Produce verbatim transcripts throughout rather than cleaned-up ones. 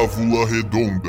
Távola Redonda.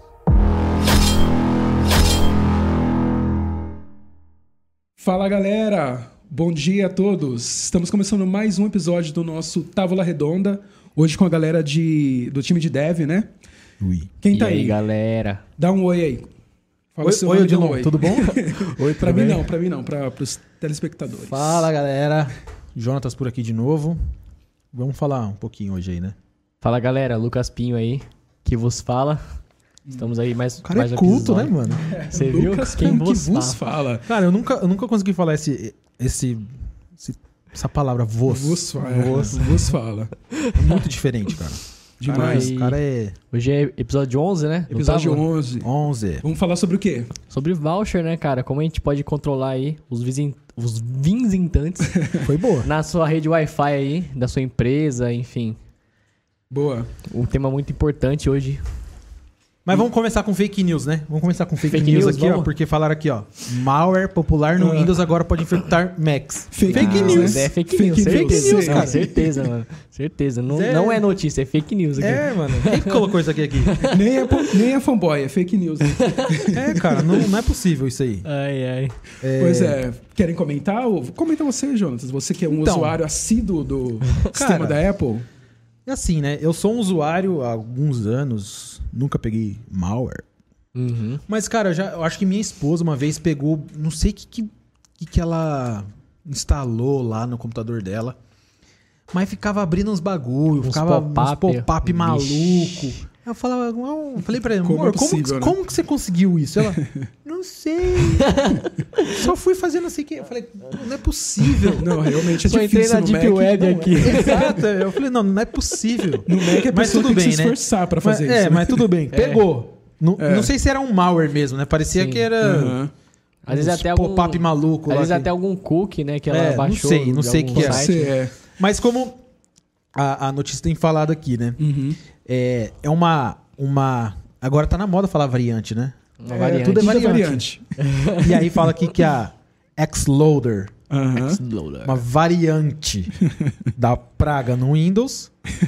Fala galera, bom dia a todos. Estamos começando mais um episódio do nosso Távola Redonda. Hoje com a galera de, do time de Dev, né? Ui. Quem tá e aí, aí? Galera? Dá um oi aí. Fala Oi, seu oi nome, dá um Odilon, tudo bom? Oi, pra mim não, pra mim não, para os telespectadores. Fala, galera. Jonatas por aqui de novo. Vamos falar um pouquinho hoje aí, né? Fala, galera. Lucas Pinho aí, que vos fala. Estamos aí mais O cara mais é um culto, né, episódio. mano? Você viu? Lucas Quem que vos vos fala. fala. Cara, eu nunca, eu nunca consegui falar esse, esse, esse- essa palavra vos. Vos fala. é, Vos. Vos fala. É muito diferente, cara. Demais. O cara é Hoje é episódio onze, né? Do Episódio Távola. onze. onze. Vamos falar sobre o quê? Sobre voucher, né, cara? Como a gente pode controlar aí os, visin... os visitantes Foi boa. na sua rede Wi-Fi aí, da sua empresa, enfim. Boa. Um tema muito importante hoje. Mas vamos começar com fake news, né? Vamos começar com fake, Fake news, news, aqui, ó. vamos? Porque falaram aqui, ó. Malware popular no Ah. Windows agora pode infectar Macs. Fake, Fake news. news. né? É fake, Fake news, news, certeza. sim. Não, certeza, mano. Certeza. Não, Zé. não é notícia, é fake news aqui. É, mano. Quem que colocou isso aqui? aqui? Nem é, po- nem é fanboy, é fake news. né? É, cara, não, não é possível isso aí. Ai, ai. É... Pois é, querem comentar? Ou- Comenta você, Jonas. Você que é um Então. usuário assíduo do Cara, sistema da Apple. É assim, né? Eu sou um usuário há alguns anos, nunca peguei malware. Uhum. Mas, cara, eu, já, eu acho que minha esposa uma vez pegou, não sei o que, que, que que ela instalou lá no computador dela, mas ficava abrindo uns bagulho, Uns ficava pop-up. uns pop-up Vixe. maluco. Eu falava, eu falei pra ela, Como amor, é como, possível, como, né? que você conseguiu isso? Ela, não sei. Só fui fazendo assim que. Eu falei, não é possível. Não, realmente é Só entrei difícil na no Deep Mac. Web não é. aqui. Exato. Eu falei, não, não é possível. No Mac a Mas pessoa tudo tem que bem, se né? esforçar pra fazer Mas- isso. É, né? mas tudo bem. Pegou. Não, É. não sei se era um malware mesmo, né? Parecia Sim. que era Aham. Às vezes uns até algum pop-up maluco Às lá. vezes que- até algum cookie, né, que ela É, não baixou. sei, não de sei algum que é. site. Você é. Mas como a, a notícia tem falado aqui, né? Uhum. É, é uma, uma... Agora tá na moda falar variante, né? Uma É, variante. tudo é Tudo é variante. variante. E aí fala aqui que a Xloader, Aham. Exploder. uma variante da praga no Windows.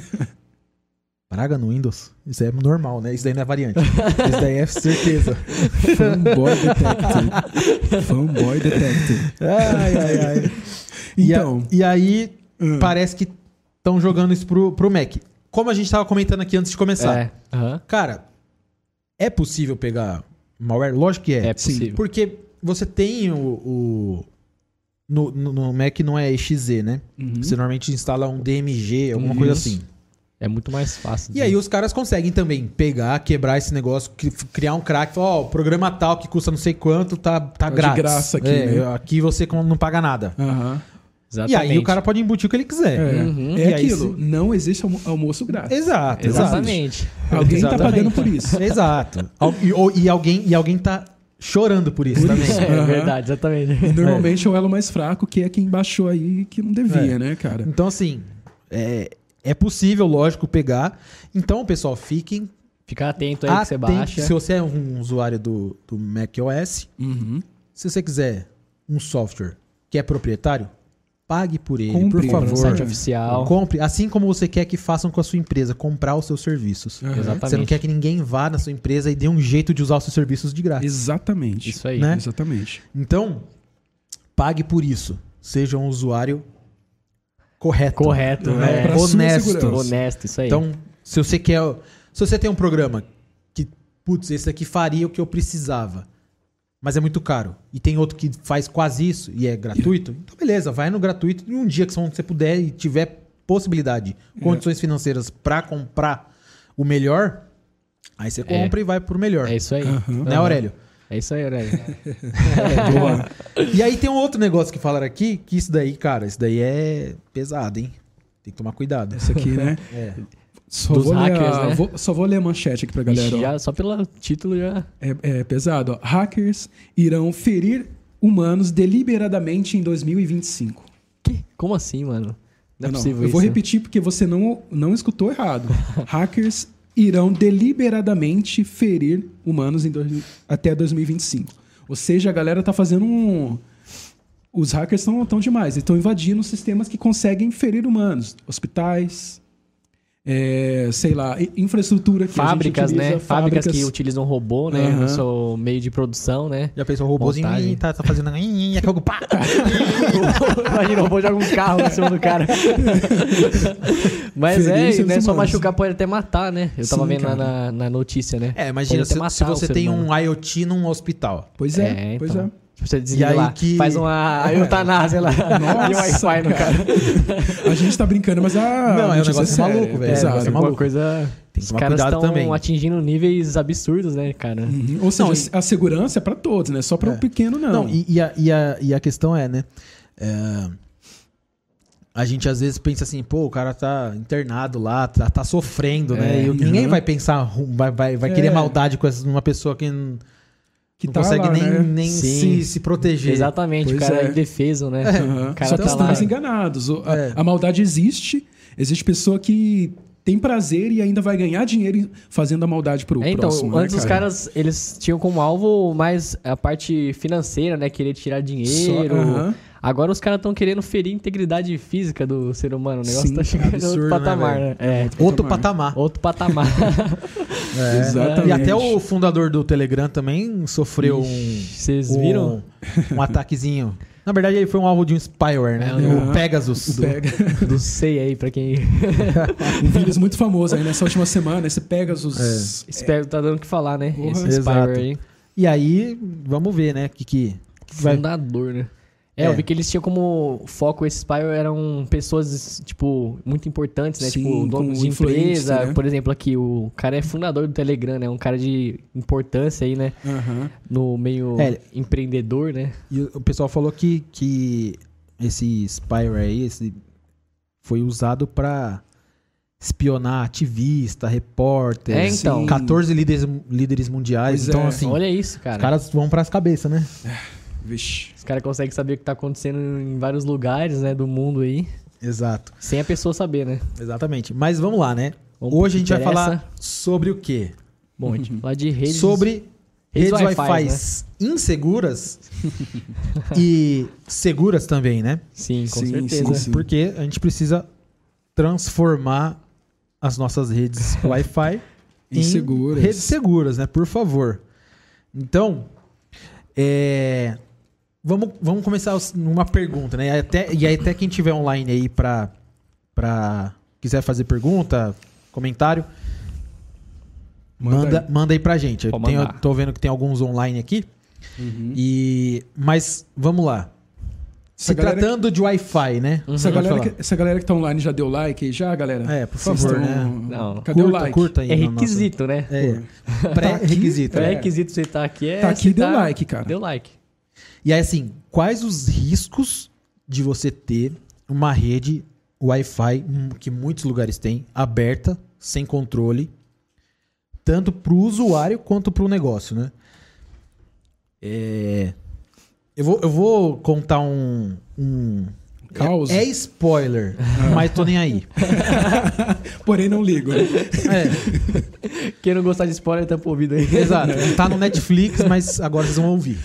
Praga no Windows? Isso aí é normal, né? Isso daí não é variante. Isso daí é certeza. Fanboy Detected. Fanboy Detected. Ai, ai, ai. E, a- Então. e aí, Hum. parece que estão jogando isso pro, pro Mac. Como a gente tava comentando aqui antes de começar. É, aham. Cara, é possível pegar malware? Lógico que é. É possível. Porque você tem o... o- no, no- no Mac não é E X Z, né? Uhum. Você normalmente instala um D M G, alguma Isso. coisa assim. É muito mais fácil. E aí os caras conseguem também pegar, quebrar esse negócio, cri- criar um crack, falar, ó, o programa tal que custa não sei quanto, tá, tá de grátis. graça aqui, É, né? aqui você não paga nada. Aham. Exatamente. E aí o cara pode embutir o que ele quiser. É, Uhum. é E aí aquilo. se- Não existe almo- almoço grátis. Exato, exato. Exatamente. Alguém tá Exatamente. pagando por isso. Exato. Al- E, ou- e alguém, e alguém tá chorando por isso Por também. isso. É Aham. verdade, exatamente. E normalmente é o elo mais fraco, que é quem baixou aí que não devia, É. né, cara? Então, assim, é, é possível, lógico, pegar. Então, pessoal, fiquem Fica atento aí que você atentos. baixa. Se você é um usuário do, do macOS, Uhum. se você quiser um software que é proprietário, pague por ele, Compre, por No favor. site oficial. Compre, assim como você quer que façam com a sua empresa, comprar os seus serviços. Aham. Exatamente. Você não quer que ninguém vá na sua empresa e dê um jeito de usar os seus serviços de graça. Exatamente. Isso aí. Né? Exatamente. Então, pague por isso. Seja um usuário correto. Correto, É, né? pra sua Honesto. segurança. Honesto, isso aí. Então, se você quer. Se você tem um programa que, putz, esse aqui faria o que eu precisava, mas é muito caro, e tem outro que faz quase isso e é gratuito, então beleza, vai no gratuito e um dia que você puder e tiver possibilidade, condições financeiras pra comprar o melhor, aí você compra e vai pro melhor. É isso aí. Aham. Né, Aurélio? É isso aí, Aurélio. Boa. E aí tem um outro negócio que falaram aqui, que isso daí, cara, isso daí é pesado, hein? Tem que tomar cuidado. Isso aqui, né? É. Só Dos vou, ler hackers, a, né? vou- só vou ler a manchete aqui pra galera. Ixi, ó. já, só pelo título já. É, é pesado. Ó. Hackers irão ferir humanos deliberadamente em dois mil e vinte e cinco. Que? Como assim, mano? Não é Não, possível eu isso. vou repetir porque você não, não escutou errado. Hackers irão deliberadamente ferir humanos em dois, até dois mil e vinte e cinco. Ou seja, a galera tá fazendo um... Os hackers estão tão demais. Eles estão invadindo sistemas que conseguem ferir humanos. Hospitais, é, sei lá, i- infraestrutura que Fábricas, a gente utiliza, né? Fábricas que utilizam robô, né? Aham. No seu meio de produção, né? Já pensou o robôzinho Montagem. ih, tá, tá fazendo. ih, Aquele pá! Imagina, o robô joga um carro em cima do cara. Mas Ferir é, seres né? Só humanos. machucar pode até matar, né? Eu tava Sim, vendo lá cara. na, na notícia, né? É, imagina Pode até se, matar se o você ser tem humano. um IoT num hospital. Pois é, É, pois então. é. Você desliga aí lá, que- faz uma eutanásia lá. Nossa, E o Wi-Fi no cara. A gente tá brincando, mas a Não, é um notícia negócio séria, maluco, velho. Exato. É um negócio Uma maluco. coisa... Tem que Os tomar caras cuidado estão também. atingindo níveis absurdos, né, cara? Uhum. Ou seja, Não, a segurança é pra todos, né? Só para o É. pequeno, não. Não, e, e a, e, a, e a questão é, né? é, a gente às vezes pensa assim, pô, o cara tá internado lá, tá, tá sofrendo, né? É. E ninguém Uhum. vai pensar, ru- vai, vai, vai querer É. maldade com essa- uma pessoa que não, que não tá consegue lá, nem, né? nem Sim. se, se proteger. Exatamente, Pois o cara é é. indefeso, né? Uhum. O cara Só tá que lá. estamos enganados. O- A, É. a maldade existe. Existe pessoa que tem prazer e ainda vai ganhar dinheiro fazendo a maldade pro É, então, próximo. antes né, os cara? caras, eles tinham como alvo mais a parte financeira, né? Querer tirar dinheiro. Só- aham. Agora os caras estão querendo ferir a integridade física do ser humano. O negócio Sim, tá chegando em absurdo, outro né, patamar, velho? né? É, Outro patamar. patamar. outro patamar. É. Exatamente. E até o fundador do Telegram também sofreu um, Vocês um, viram? um ataquezinho. Na verdade, ele foi um alvo de um spyware, né? É, uhum. O Pegasus. O pega. Do sei aí, pra quem... Um vírus muito famoso aí nessa última semana. Esse Pegasus. Espero tá dando o que falar, né? Porra. Esse Exato. spyware aí. E aí, vamos ver, né? O que, que, que vai. Fundador, né? É, É. eu vi que eles tinham como foco, esses spyware eram pessoas, tipo, muito importantes, né? Sim, tipo, donos com de influência, empresa. né? Por exemplo, aqui, o cara é fundador do Telegram, né? Um cara de importância aí, né? Aham. No meio É. empreendedor, né? E o pessoal falou que, que esse spyware aí esse, foi usado pra espionar ativista, repórter. É, então. Sim. quatorze líderes, líderes mundiais. Pois então, é. assim, Olha isso, cara. os caras vão pras cabeças, né? Vixe. Os caras conseguem saber o que tá acontecendo em vários lugares, né? Do mundo aí. Exato. Sem a pessoa saber, né? Exatamente. Mas vamos lá, né? Vamos pro Hoje a gente que vai interessa. falar sobre o quê? Bom, a gente vai falar de redes... Sobre redes redes Wi-Fi Wi-Fi, inseguras e seguras também, né? Sim, com Sim, certeza. sim, sim. Porque a gente precisa transformar as nossas redes Wi-Fi em Inseguras. redes seguras, né? Por favor. Então, é, vamos, vamos começar numa pergunta, né? Até, e aí até quem tiver online aí para para quiser fazer pergunta, comentário, Manda manda, aí. manda aí pra gente. Eu Pode tenho, mandar. tô vendo que tem alguns online aqui. Uhum. E mas vamos lá. Se Essa galera tratando de Wi-Fi, né? Essa, Pode galera falar. que, essa galera que tá online já deu like aí, já, galera? É, por Vocês favor, tão- né? Não. Cadê o curta, like? curta aí. É na nossa- requisito, né? É, pré-requisito. É É. requisito você estar aqui. É Tá aqui, você deu like, cara. Deu like. E aí, assim, quais os riscos de você ter uma rede Wi-Fi, hum, que muitos lugares têm, aberta, sem controle, tanto para o usuário quanto para o negócio, né? É, Eu, vou, eu vou contar um... um... Caos. É, é spoiler, mas tô nem aí. Porém, não ligo. né? É, Quem não gostar de spoiler, tampa o ouvido aí. exato. Tá no Netflix, mas agora vocês vão ouvir.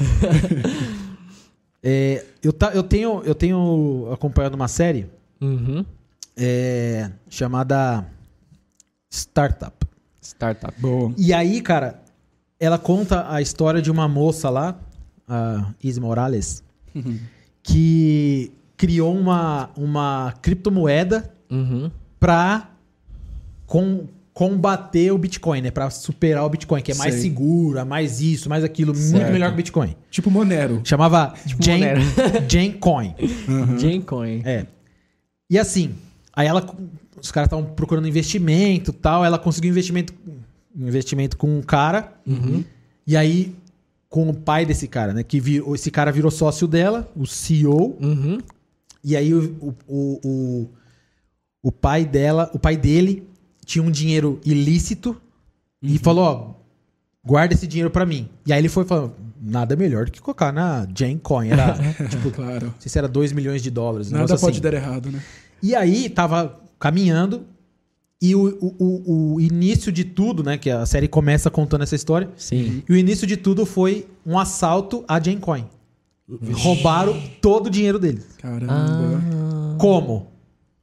É, eu, tá, eu, tenho, eu tenho acompanhado uma série Uhum. é, chamada Startup. Startup. Boa. E aí, cara, ela conta a história de uma moça lá, a Izzy Morales, que criou uma, uma criptomoeda Uhum. pra com, combater o Bitcoin, né? Pra superar o Bitcoin, que é mais Sei. segura, mais isso, mais aquilo, muito Certo. melhor que o Bitcoin. Tipo Monero. Chamava Jane, Monero. Jane Coin. Gencoin. É. E assim, aí ela, os caras estavam procurando investimento e tal, ela conseguiu investimento, investimento com um cara, e aí com o pai desse cara, né? Que virou, esse cara virou sócio dela, o C E O, Uhum. e aí o, o, o, o pai dela, o pai dele tinha um dinheiro ilícito e falou, ó, guarda esse dinheiro pra mim. E aí ele foi falando, nada melhor do que colocar na Jane Coin, era, tipo, Claro. não sei se era dois milhões de dólares. um Nada negócio pode assim. dar errado, né? E aí, tava caminhando e o, o, o, o início de tudo, né? Que a série começa contando essa história. Sim. E o início de tudo foi um assalto à Gencoin. Roubaram todo o dinheiro deles. Caramba. Ah. Como?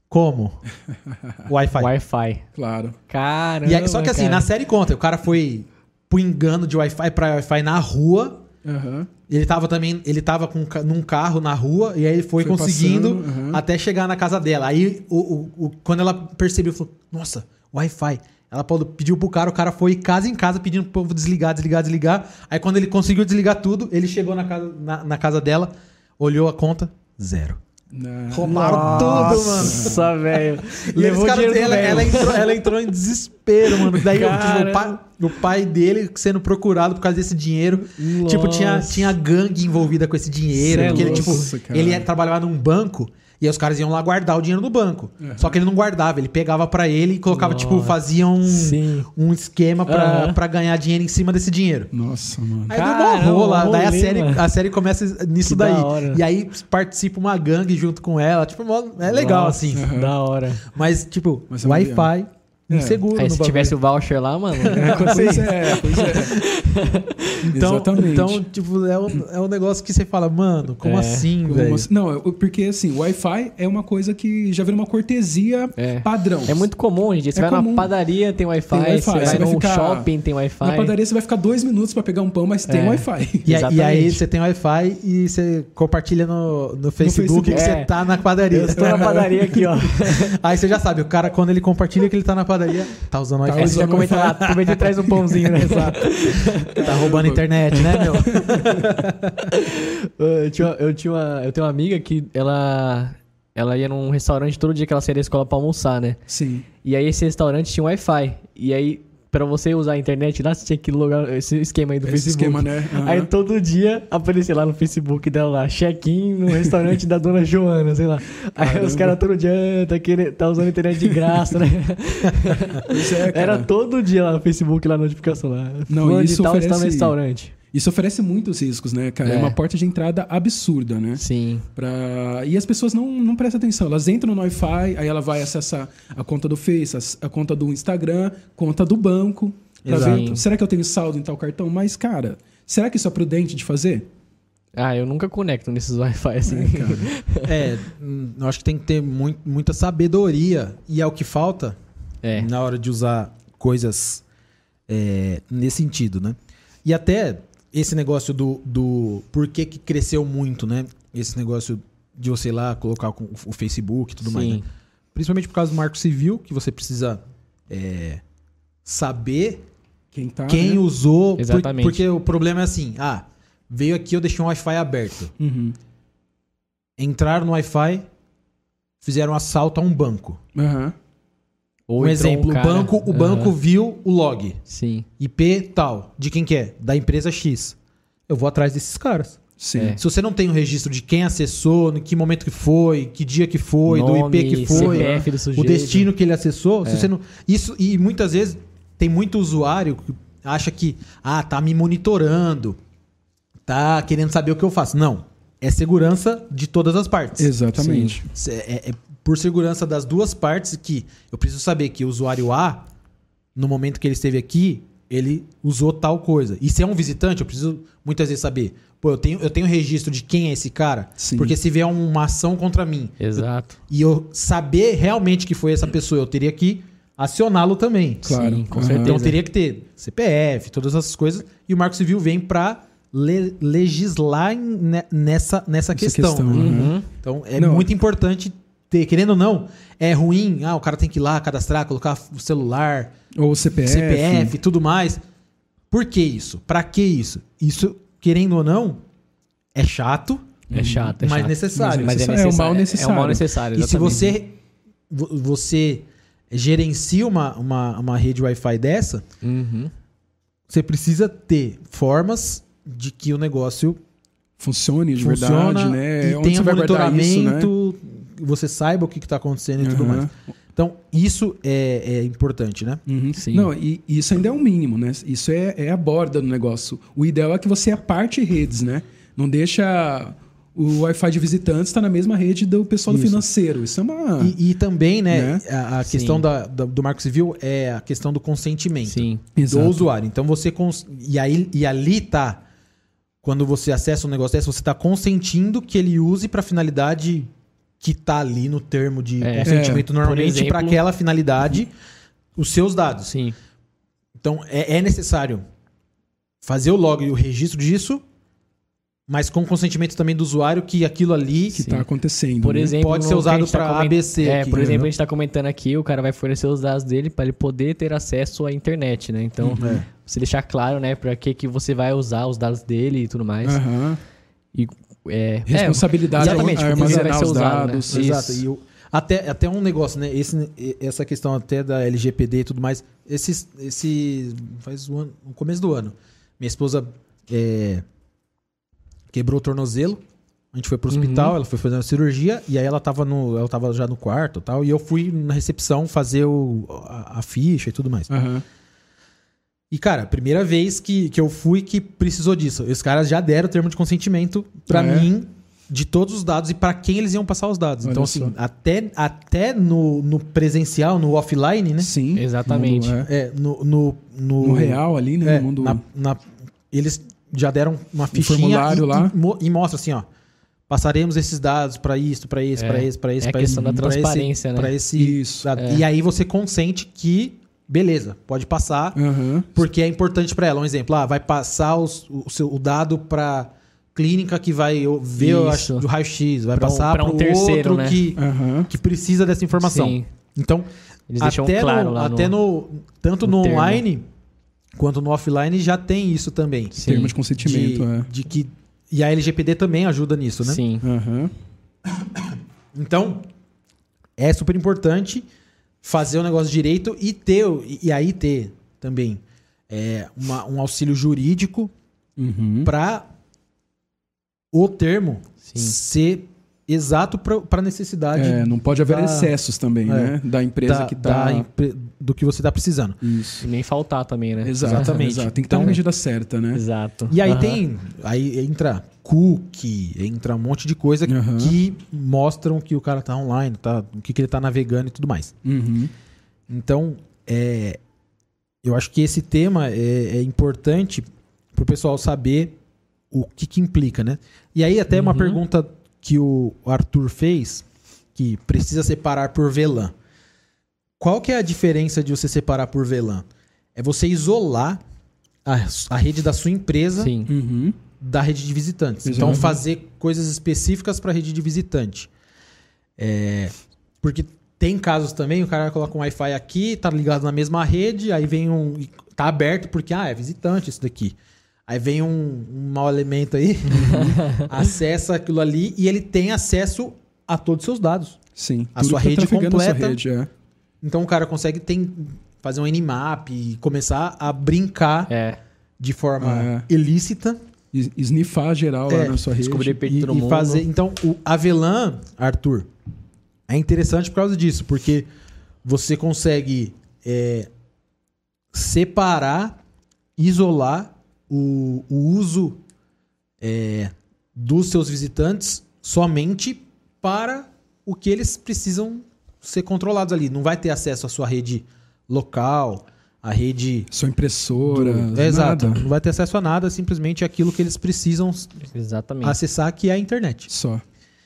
Como? Wi-Fi. Wi-Fi. Claro. Caramba, E aí- só que assim, cara. na série conta, o cara foi pro engano de Wi-Fi pra Wi-Fi na rua. Aham. Ele tava também, ele tava com, ca- num carro na rua e aí ele foi, Foi conseguindo passando, aham. até chegar na casa dela. Aí, o, o- o- quando ela percebeu, falou, nossa, Wi-Fi. Ela falou- pediu pro cara, o cara foi casa em casa pedindo pro povo desligar, desligar, desligar. Aí quando ele conseguiu desligar tudo, ele chegou na casa, na, na casa dela, olhou a conta, zero. Na- Roubaram tudo, mano. Nossa, velho. E eles, Levou cara, dinheiro do ela, velho. ela entrou, ela entrou em desespero, mano. Daí tipo, Caramba. o, pai, o pai dele sendo procurado por causa desse dinheiro. Nossa. Tipo, tinha, tinha gangue envolvida com esse dinheiro. Cê é porque ele, louco. tipo, Nossa, cara. ele ia- trabalhava num banco e aí os caras iam lá guardar o dinheiro no banco. Só que ele não guardava, ele pegava pra ele e colocava, Nossa. tipo, fazia um, Sim. um esquema pra, Aham. pra ganhar dinheiro em cima desse dinheiro. Nossa, mano. Aí Caramba, deu uma rola, um daí a rolê, série, mano. a série começa nisso Que daí. da hora. E aí participa uma gangue junto com ela. Tipo, mó- é legal, Nossa, assim. Da hora. Mas, tipo, Mas é Wi-Fi, É. inseguro Aí no se bagulho. tivesse o voucher lá, mano. Pois é, pois é. Então, Exatamente. então tipo, é um, é um negócio que você fala, mano, como É. assim, Como velho? assim? Não, eu- porque assim, o Wi-Fi é uma coisa que já vira uma cortesia É. padrão. É muito comum, gente. Você É vai comum. na padaria, tem Wi-Fi. Tem Wi-Fi, Você vai você vai num ficar- shopping, tem Wi-Fi. Na padaria você vai ficar dois minutos pra pegar um pão, mas tem É. Wi-Fi. E, aí- e aí Exatamente. você tem Wi-Fi e você compartilha no, no Facebook, Facebook, que você é. tá na padaria. Eu estou na padaria aqui, ó. Aí você já sabe, o cara, quando ele compartilha que ele tá na padaria, tá usando Tá Wi-Fi. Aí você já usando comenta lá, Wi-Fi. aproveita e traz um pãozinho, né? Exato. Tá roubando a internet, né, meu? Eu, tinha, eu, tinha uma, eu tenho uma amiga que ela, ela ia num restaurante todo dia que ela saía da escola pra almoçar, né? Sim. E aí esse restaurante tinha Wi-Fi. E aí, pra você usar a internet lá, você tinha que logar esse esquema aí do Esse Facebook. esquema, né? Aham. Aí todo dia aparecia lá no Facebook dela lá, check-in no restaurante da dona Joana, sei lá. Aí Caramba. os caras todo dia, ah, tá, querendo, tá usando a internet de graça, né? Pois é, cara. Era todo dia lá no Facebook, lá a notificação lá. Não, Fulano isso de tal está no oferece- restaurante. Isso oferece muitos riscos, né, cara? É, É. uma porta de entrada absurda, né? Sim. Pra... E as pessoas não, não prestam atenção. Elas entram no Wi-Fi, aí ela vai acessar a conta do Face, a, a conta do Instagram, conta do banco. Pra Exato. ver, será que eu tenho saldo em tal cartão? Mas, cara, será que isso é prudente de fazer? Ah, eu nunca conecto nesses Wi-Fi assim. É, hum, eu acho que tem que ter muito, muita sabedoria. E é o que falta É. na hora de usar coisas é, nesse sentido, né? E até esse negócio do, do por que que cresceu muito, né? Esse negócio de você ir lá colocar com o Facebook e tudo mais, Sim. né? Principalmente por causa do Marco Civil, que você precisa é, saber Quem tá. quem né? usou. por- Exatamente. Porque o problema é assim, ah, veio aqui, eu deixei um Wi-Fi aberto. Uhum. Entraram no Wi-Fi, fizeram um assalto a um banco. Aham. Ou um entrou exemplo, cara- o banco, o banco Aham. viu o log. Sim. I P tal. De quem que é? Da empresa X. Eu vou atrás desses caras. Sim. É. Se você não tem o registro de quem acessou, em que momento que foi, que dia que foi, do I P que foi, C P F do o sujeito. destino que ele acessou, se É. você não... Isso, e muitas vezes tem muito usuário que acha que, ah, tá me monitorando, tá querendo saber o que eu faço. Não. É segurança de todas as partes. Exatamente. É, é- é por segurança das duas partes que eu preciso saber que o usuário A, no momento que ele esteve aqui, ele usou tal coisa. E se é um visitante, eu preciso muitas vezes saber. Pô, eu tenho, eu tenho registro de quem é esse cara? Sim. Porque se vier uma ação contra mim Exato. e eu saber realmente que foi essa pessoa, eu teria que acioná-lo também. Claro. Sim, com Aham. certeza. Então teria que ter C P F, todas essas coisas. E o Marco Civil vem para legislar em- ne- nessa, nessa Essa questão. questão, né? uhum. Uhum. Então é Não. muito importante ter, querendo ou não, é ruim, ah, o cara tem que ir lá cadastrar, colocar o celular, Ou C P F. C P F e tudo mais. Por que isso? Pra que isso? Isso, querendo ou não, é chato, É chato, é mas chato. necessário. Mas Mas é, É o necessário. mal necessário. É o mal necessário, E se exatamente. você, vo- você gerencia uma, uma, uma rede Wi-Fi dessa, Uhum. você precisa ter formas de que o negócio Funcione de funciona verdade, né? e Onde tenha você vai guardar isso, né? monitoramento, você saiba o que está acontecendo e tudo Aham. mais. Então, isso é, é importante, né? Uhum. Sim. Não, e e isso ainda é o mínimo, né? Isso é, é a borda do negócio. O ideal é que você aparte redes, né? Não deixa o Wi-Fi de visitantes estar na mesma rede do pessoal do Isso. financeiro. Isso é uma... E, e também, né, Né? a, a Sim. questão da, da- do Marco Civil é a questão do consentimento Sim. do Exato. usuário. Então, você... Cons... E, aí, e ali tá... Quando você acessa um negócio desse, você está consentindo que ele use para finalidade que tá ali no termo de É. consentimento É. normalmente Por exemplo- para aquela finalidade os seus dados. Sim. Então é, é necessário fazer o log e o registro disso, mas com consentimento também do usuário que aquilo ali Que Sim. tá acontecendo. Por né? exemplo, pode no ser que usado a gente tá pra coment- A B C É, aqui, por né? exemplo, a gente tá comentando aqui, o cara vai fornecer os dados dele para ele poder ter acesso à internet, né? Então, É. você deixar claro, né, para que que você vai usar os dados dele e tudo mais. Aham. E é, Responsabilidade é, exatamente, a porque vai armazenar ser os usado, né? dados. Isso. Exato. E o- até, até um negócio, né? Esse, essa questão até da L G P D e tudo mais. Esse, esse faz um ano, no começo do ano. Minha esposa é, quebrou o tornozelo. A gente foi pro hospital, Uhum. ela foi fazer uma cirurgia e aí ela tava, no, ela tava já no quarto e tal. E eu fui na recepção fazer o, a, a ficha e tudo mais. Aham. E, cara, primeira vez que, que eu fui que precisou disso. Os caras já deram o termo de consentimento pra Ah, é? mim de todos os dados e pra quem eles iam passar os dados. Olha então, só. assim, até, até no, no presencial, no offline, né? Sim. Exatamente. No, mundo, é. É, no, no, no, No real ali, né? é, no mundo... na- na- eles já deram uma fichinha formulário e, lá. E, mo- e mostra assim, ó. Passaremos esses dados pra isso, pra isso, É, pra isso, pra isso, é a pra isso. questão da pra esse- transparência, né? pra esse, Isso. sabe? É. E aí você consente que, beleza, pode passar. Aham. Porque é importante para ela. Um exemplo, ah, vai passar os- o, seu, o dado para clínica que vai ver o, Isso. o raio-x, vai Pra um- passar pra um para o terceiro, outro né? que, Aham. que precisa dessa informação. Sim. Então, Eles deixam até, claro no, lá até no, tanto no no termo. online quanto no offline já tem isso também. Sim. Termo de consentimento, de, é. de que e a L G P D também ajuda nisso, né? Sim. Aham. Então, é super importante fazer o negócio direito e ter, e, e aí ter também é, uma- um auxílio jurídico Uhum. para o termo Sim. ser exato para a necessidade É, não pode haver da- excessos também, é, né? Da empresa da- que tá... da empre- do que você está precisando. Isso. E nem faltar também, né? Exato, Exatamente. exato. Tem que estar Então- na medida certa, né? Exato. E aí Aham. tem. Aí entra cookie, entra um monte de coisa Aham. que mostram que o cara tá online, tá, o que, que ele tá navegando e tudo mais. Uhum. Então, é, eu acho que esse tema é, é importante pro pessoal saber o que, que implica, né? E aí, até uma Uhum. pergunta que o Arthur fez, que precisa separar por V LAN. Qual que é a diferença de você separar por V LAN? É você isolar a, a rede da sua empresa Sim. Uhum. da rede de visitantes. Exato. Então, fazer coisas específicas para a rede de visitante. É, porque tem casos também, o cara coloca um Wi-Fi aqui, tá ligado na mesma rede, aí vem um... Tá aberto porque, ah, é visitante isso daqui. Aí vem um, um mau elemento aí, acessa aquilo ali e ele tem acesso a todos os seus dados. Sim. A Tudo sua que tá rede trafegando na sua completa. rede, é. Então, o cara consegue tem, fazer um Nmap e começar a brincar É. de forma Ah, ilícita. Es- Snifar geral lá É, na sua rede. descobrir pe- E, todo e mundo. fazer. Então, o Avelan, Arthur, é interessante por causa disso, porque você consegue é, separar, isolar o, o uso é, dos seus visitantes somente para o que eles precisam ser controlados ali. Não vai ter acesso à sua rede local, à rede. Sua impressora. do- É, exato. nada. Não vai ter acesso a nada, simplesmente aquilo que eles precisam Exatamente. acessar, que é a internet. Só.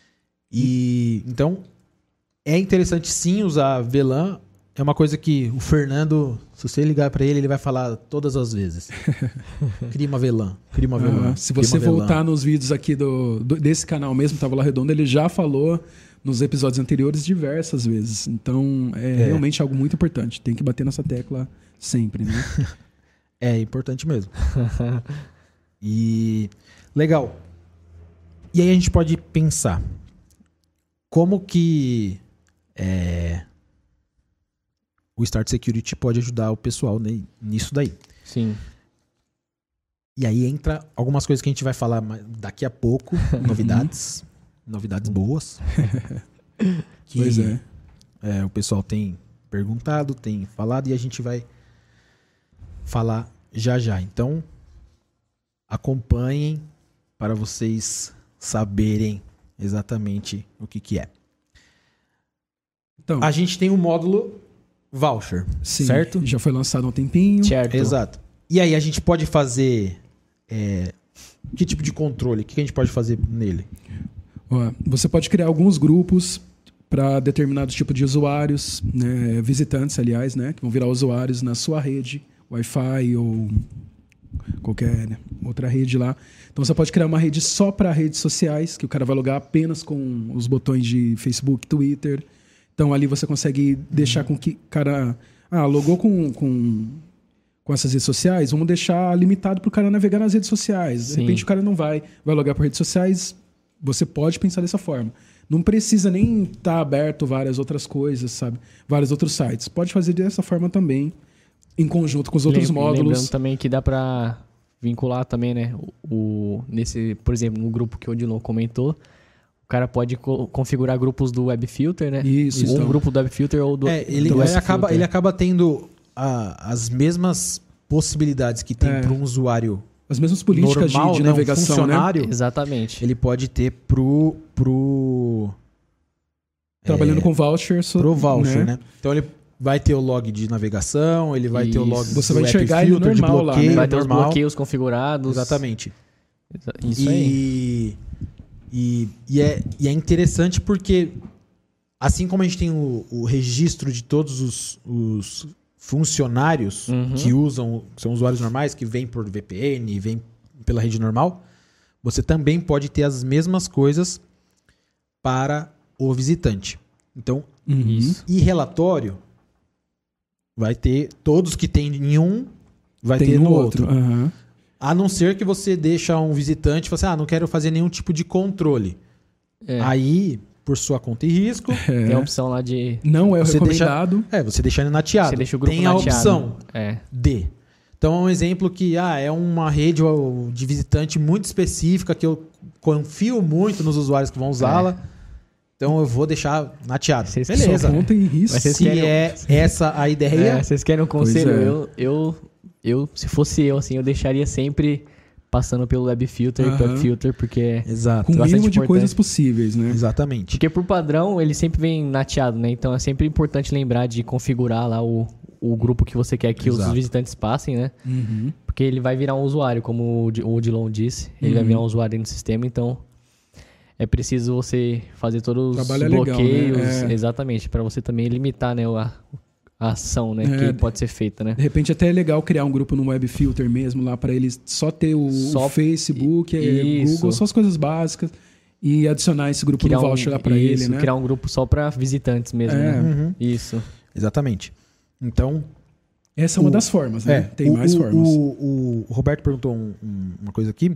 E então é interessante sim usar V LAN. É uma coisa que o Fernando, se você ligar pra ele, ele vai falar todas as vezes. Cria uma V LAN, cria uma V LAN. Ah, se cria você uma V LAN. voltar nos vídeos aqui do, do- desse canal mesmo, Távola Redonda, ele já falou nos episódios anteriores diversas vezes. Então, é, É. realmente algo muito importante. Tem que bater nessa tecla sempre, né? É importante mesmo. E legal. E aí a gente pode pensar como que é, o Start Security pode ajudar o pessoal né, nisso daí. Sim. E aí entra algumas coisas que a gente vai falar mais daqui a pouco, novidades, novidades boas. Que, Pois é. é, o pessoal tem perguntado, tem falado e a gente vai falar já já. Então, acompanhem para vocês saberem exatamente o que que é. Então, A gente tem o módulo voucher, sim, certo? já foi lançado há um tempinho. Certo. Exato. E aí a gente pode fazer é, que tipo de controle? O que a gente pode fazer nele? Ó, você pode criar alguns grupos para determinados tipos de usuários, né, visitantes, aliás, né, que vão virar usuários na sua rede, Wi-Fi ou qualquer, né, outra rede lá. Então você pode criar uma rede só para redes sociais, que o cara vai logar apenas com os botões de Facebook, Twitter. Então ali você consegue deixar com que o cara... Ah, logou com, com, com essas redes sociais, vamos deixar limitado para o cara navegar nas redes sociais. De Sim. repente o cara não vai, vai logar por redes sociais, você pode pensar dessa forma. Não precisa nem estar aberto várias outras coisas, sabe? Vários outros sites. Pode fazer dessa forma também, em conjunto com os outros Lem- módulos. Lembrando também que dá pra vincular também, né? O, o- nesse, por exemplo, no grupo que o Odilon comentou, o cara pode co- configurar grupos do WebFilter, né? Isso, Ou um então. grupo do WebFilter ou do É, ele, do ele, WebFilter. acaba, ele acaba tendo a- as mesmas possibilidades que tem É. para um usuário As mesmas políticas normal, de, de né, um navegação, né? funcionário, Exatamente. ele pode ter pro, pro, Trabalhando com voucher. so- pro voucher, né? Então ele vai ter o log de navegação, ele vai ter o log Isso. Você do vai enxergar ele WebFilter de normal lá, bloqueio, né? Vai ter os normal. bloqueios configurados. Exatamente. Exa- Isso aí. E, e, e, é, e é interessante porque, assim como a gente tem o, o registro de todos os, os funcionários Uhum. que usam, que são usuários normais, que vêm por V P N, vêm pela rede normal, você também pode ter as mesmas coisas para o visitante. Então, Uhum. Isso. e relatório vai ter todos que tem em um, vai Tem ter no no outro. outro. Aham. A não ser que você deixa um visitante e fala assim, ah, não quero fazer nenhum tipo de controle. É. Aí, por sua conta e risco, Tem a É. opção lá de. Não é o Você deixa- recomendado. é, você deixa ele nateado. Você deixa o grupo Tem a nateado. opção É. de. Então, é um exemplo que ah, é uma rede ó, de visitante muito específica que eu confio muito nos usuários que vão usá-la. Então, eu vou deixar nateado. Vocês- Beleza. Só conta em risco. Mas vocês Se querem- é essa a ideia, É, vocês querem um conselho? Pois é. Eu, eu, eu, se fosse eu, assim, eu deixaria sempre passando pelo WebFilter e Aham. WebFilter, porque. exato. Com o bastante mínimo de importante. coisas possíveis, né? Exatamente. Porque por padrão ele sempre vem nateado, né? Então é sempre importante lembrar de configurar lá o, o grupo que você quer que Exato. os visitantes passem, né? Uhum. Porque ele vai virar um usuário, como o Di- o Odilon disse. Ele Uhum. vai virar um usuário no sistema, então é preciso você fazer todos os Trabalho é legal, bloqueios. né? É. Exatamente, para você também limitar, né, a, a ação, né, É. que pode ser feita, né? De repente até é legal criar um grupo no WebFilter mesmo lá para eles só ter o Só- Facebook, é, Isso. Google, só as coisas básicas e adicionar esse grupo Criar no um, voucher lá para ele, isso, né? criar um grupo só para visitantes mesmo, É. né? Uhum. Isso. Exatamente. Então, Essa é uma o- das formas, né? É, Tem o, mais o, formas. O, o Roberto perguntou um- um- uma coisa aqui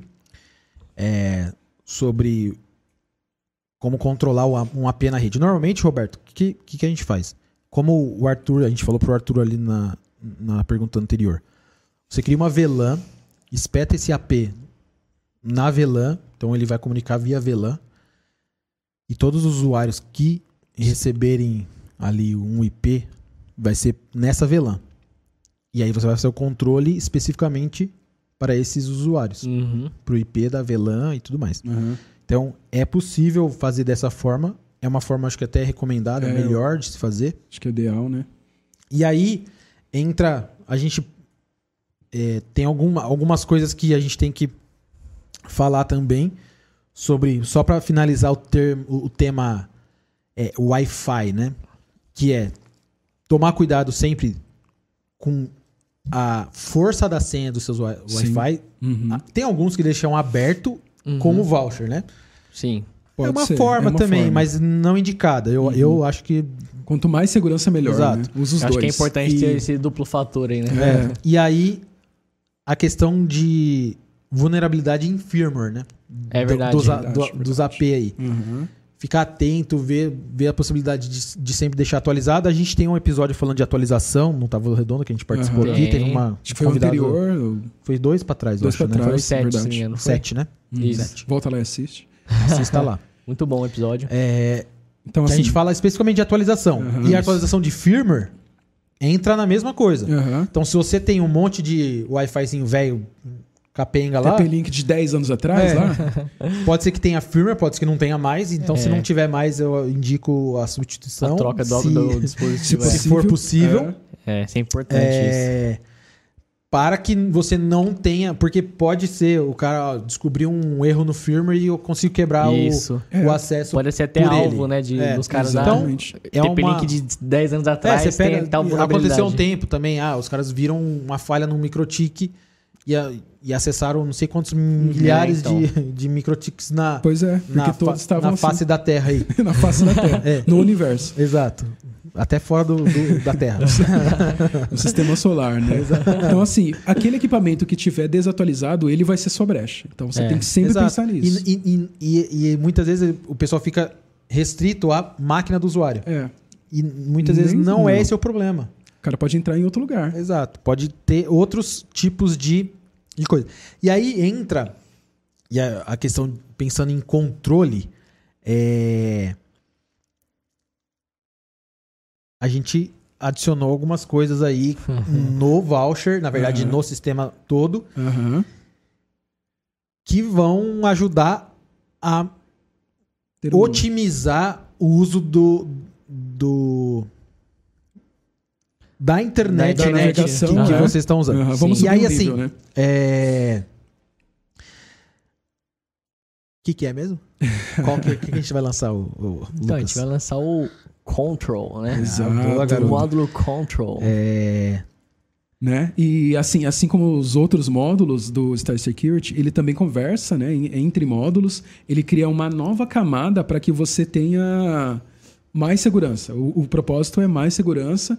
é, sobre como controlar o A- um A P na rede. Normalmente, Roberto, o que, que, que a gente faz? Como o Arthur, a gente falou pro Arthur ali na, na pergunta anterior. Você cria uma V LAN, espeta esse A P na V LAN, então ele vai comunicar via V LAN, e todos os usuários que receberem ali um I P vai ser nessa V LAN. E aí você vai fazer o controle especificamente para esses usuários, Uhum. para o I P da V LAN e tudo mais. Uhum. Então, é possível fazer dessa forma. É uma forma, acho que até recomendada, É, melhor de se fazer. Acho que é ideal, né? E aí, entra... A gente é, tem alguma, algumas coisas que a gente tem que falar também sobre... Só para finalizar o, termo, o tema é, Wi-Fi, né? Que é tomar cuidado sempre com a força da senha dos seus wi- Sim. Wi-Fi. Uhum. Ah, Tem alguns que deixam aberto Uhum. como voucher, né? Sim. Pode é uma ser, forma é uma também, forma. mas não indicada. Eu, Uhum. eu acho que... Quanto mais segurança, melhor, Exato. né? Usa os Acho dois. que é importante E- ter esse duplo fator aí, né? É. E aí, a questão de vulnerabilidade em firmware, né? É Do- verdade. Dos, a- Verdade, do- dos A P aí. Uhum. Ficar atento, ver, ver a possibilidade de, de sempre deixar atualizado. A gente tem um episódio falando de atualização no Távola Redonda que a gente participou Aham. aqui. Teve Tem. uma Acho que foi o convidada- anterior. Foi dois pra trás, eu Dois acho, pra né? trás. Foi o sete, verdade. se não me engano. Foi. Sete, né? Isso. Sete. Volta lá e assiste. Você está lá. Muito bom o episódio. É, Então, que assim... a gente fala especificamente de atualização. Aham. E a atualização de firmware entra na mesma coisa. Aham. Então, se você tem um monte de Wi-Fizinho velho, capenga lá, T P-Link de dez anos atrás É. lá. pode ser que tenha firmware, pode ser que não tenha mais. Então, se É. não tiver mais, eu indico a substituição. A troca do, se, do dispositivo. se é. for possível. É. É, isso é importante isso. É, para que você não tenha... Porque pode ser, o cara ó, descobriu um erro no firmware e eu consigo quebrar o, Isso. o acesso Pode ser até por alvo, ele. né? De, É, dos caras exatamente. da É T P uma- Link de dez anos É, atrás. você pega, tem tal aconteceu vulnerabilidade. um tempo também, ah, os caras viram uma falha no microtik e, a- e acessaram não sei quantos milhares então. de, de microtiks na, Pois é, porque na, todos fa- estavam na assim, face da Terra aí. na face da Terra, É. no universo, Exato. Até fora do, do- da Terra. no sistema solar, né? Então, assim, aquele equipamento que tiver desatualizado, ele vai ser sua brecha. Então, você É. tem que sempre Exato. pensar nisso. E, e- e- e muitas vezes o pessoal fica restrito à máquina do usuário. É, E muitas vezes Nem- não, é não. esse o problema. o cara pode entrar em outro lugar. Exato. Pode ter outros tipos de, de coisa. E aí entra e a, a questão, pensando em controle, é... a gente adicionou algumas coisas aí no voucher, na verdade Uhum. no sistema todo, Aham. que vão ajudar a Ter um- otimizar o uso do, do da internet, Da né, que, navegação, que- que né? vocês estão usando. Aham, Vamos E subir aí, o assim, nível, né? É... O que, que é mesmo? Qual que, que a gente vai lançar, o, o Então, a Lucas? gente vai lançar o Control, né? Exato. boa, O garoto. módulo Control. É... Né? E assim, assim como os outros módulos do Star Security, ele também conversa, né, em- entre módulos, ele cria uma nova camada para que você tenha mais segurança. O, o propósito é mais segurança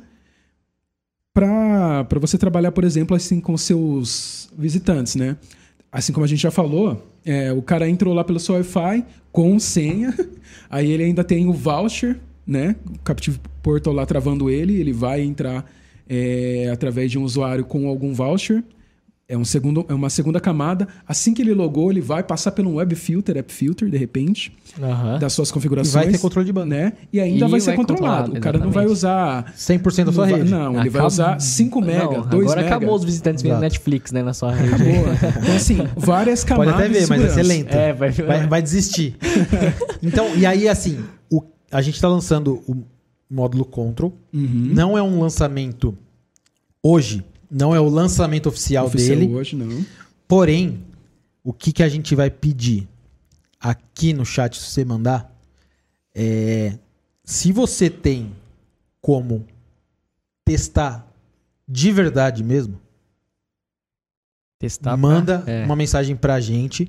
para você trabalhar, por exemplo, assim com seus visitantes, né? Assim como a gente já falou, é, o cara entrou lá pelo seu Wi-Fi com senha, aí ele ainda tem o voucher, né? O Captive Portal lá travando ele, ele vai entrar é, através de um usuário com algum voucher. É, um segundo, é uma segunda camada. Assim que ele logou, ele vai passar pelo um Web Filter, App Filter, de repente, Aham. das suas E configurações. vai ter controle de banda. Né? E ainda E vai ser vai controlado. controlado, O cara não vai exatamente. usar... cem por cento da Não, sua vai- rede. não, ele vai Acab- usar cinco mega, Não, dois agora mega. acabou os visitantes vendo Exato. Netflix, né, na sua rede. Acabou. Então, assim, várias Pode camadas até ver, de mas vai ser segurança. lento. É, vai, Vai, vai desistir. Então, e aí, assim, o- a gente está lançando o módulo Control. Uhum. Não é um lançamento hoje. Não é o lançamento oficial, Oficial dele. hoje, não. Porém, o que, que a gente vai pedir aqui no chat, se você mandar, é... Se você tem como testar de verdade mesmo, Testar pra- manda é. uma mensagem pra gente.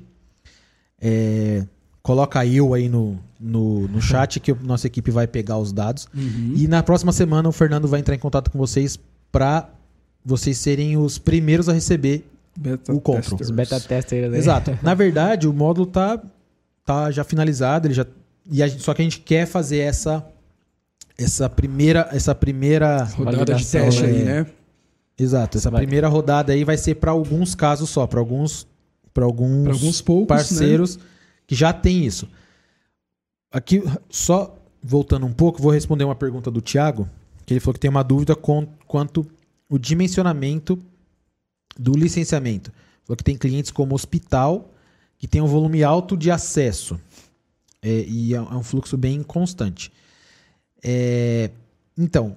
É, coloca eu aí no, no, no chat que a nossa equipe vai pegar os dados. Uhum. E na próxima semana o Fernando vai entrar em contato com vocês pra vocês serem os primeiros a receber. Beta o Control. testers. Os beta testers aí. Exato. Na verdade, o módulo tá, tá já finalizado, ele já, e a gente- só que a gente quer fazer essa, essa primeira. Essa primeira. Rodada de Validação, teste é. aí, né? Exato, essa Vai. primeira rodada aí vai ser para alguns casos só, para alguns, pra alguns, Pra alguns poucos, parceiros que já tem isso. Aqui, só voltando um pouco, vou responder uma pergunta do Thiago, que ele falou que tem uma dúvida com, quanto o dimensionamento do licenciamento. Falou que tem clientes como hospital que tem um volume alto de acesso. É, e é um fluxo bem constante. É, então,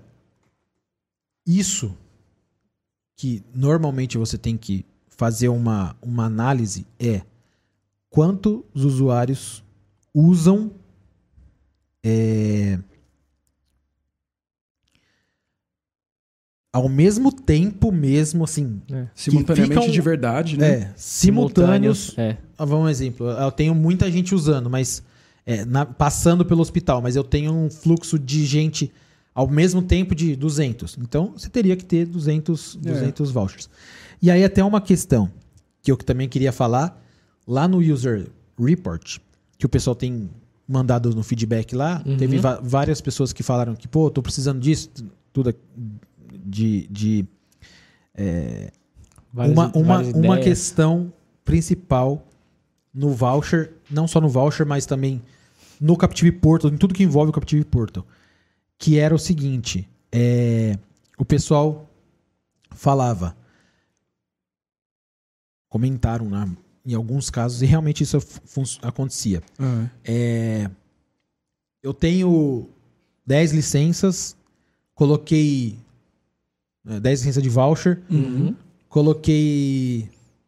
isso que normalmente você tem que fazer uma, uma análise é quanto os usuários usam é, ao mesmo tempo mesmo, assim, É. Simultaneamente ficam- de verdade, né? é, simultâneos. É. Ah, vamos um exemplo. Eu tenho muita gente usando, mas é, na- passando pelo hospital, mas eu tenho um fluxo de gente ao mesmo tempo de duzentos. Então, você teria que ter duzentos, É. duzentos vouchers. E aí até uma questão que eu também queria falar, lá no User Report, que o pessoal tem mandado no feedback lá, Uhum. teve va- várias pessoas que falaram que, pô, tô precisando disso, tudo de... de é, Várias- uma, uma, várias uma ideias. questão principal no voucher, não só no voucher, mas também no Captive Portal, em tudo que envolve o Captive Portal, que era o seguinte, é, o pessoal falava, comentaram né, em alguns casos, e realmente isso fun- acontecia. Ah, É, eu tenho dez licenças, coloquei é, dez licenças de voucher, Uhum. coloquei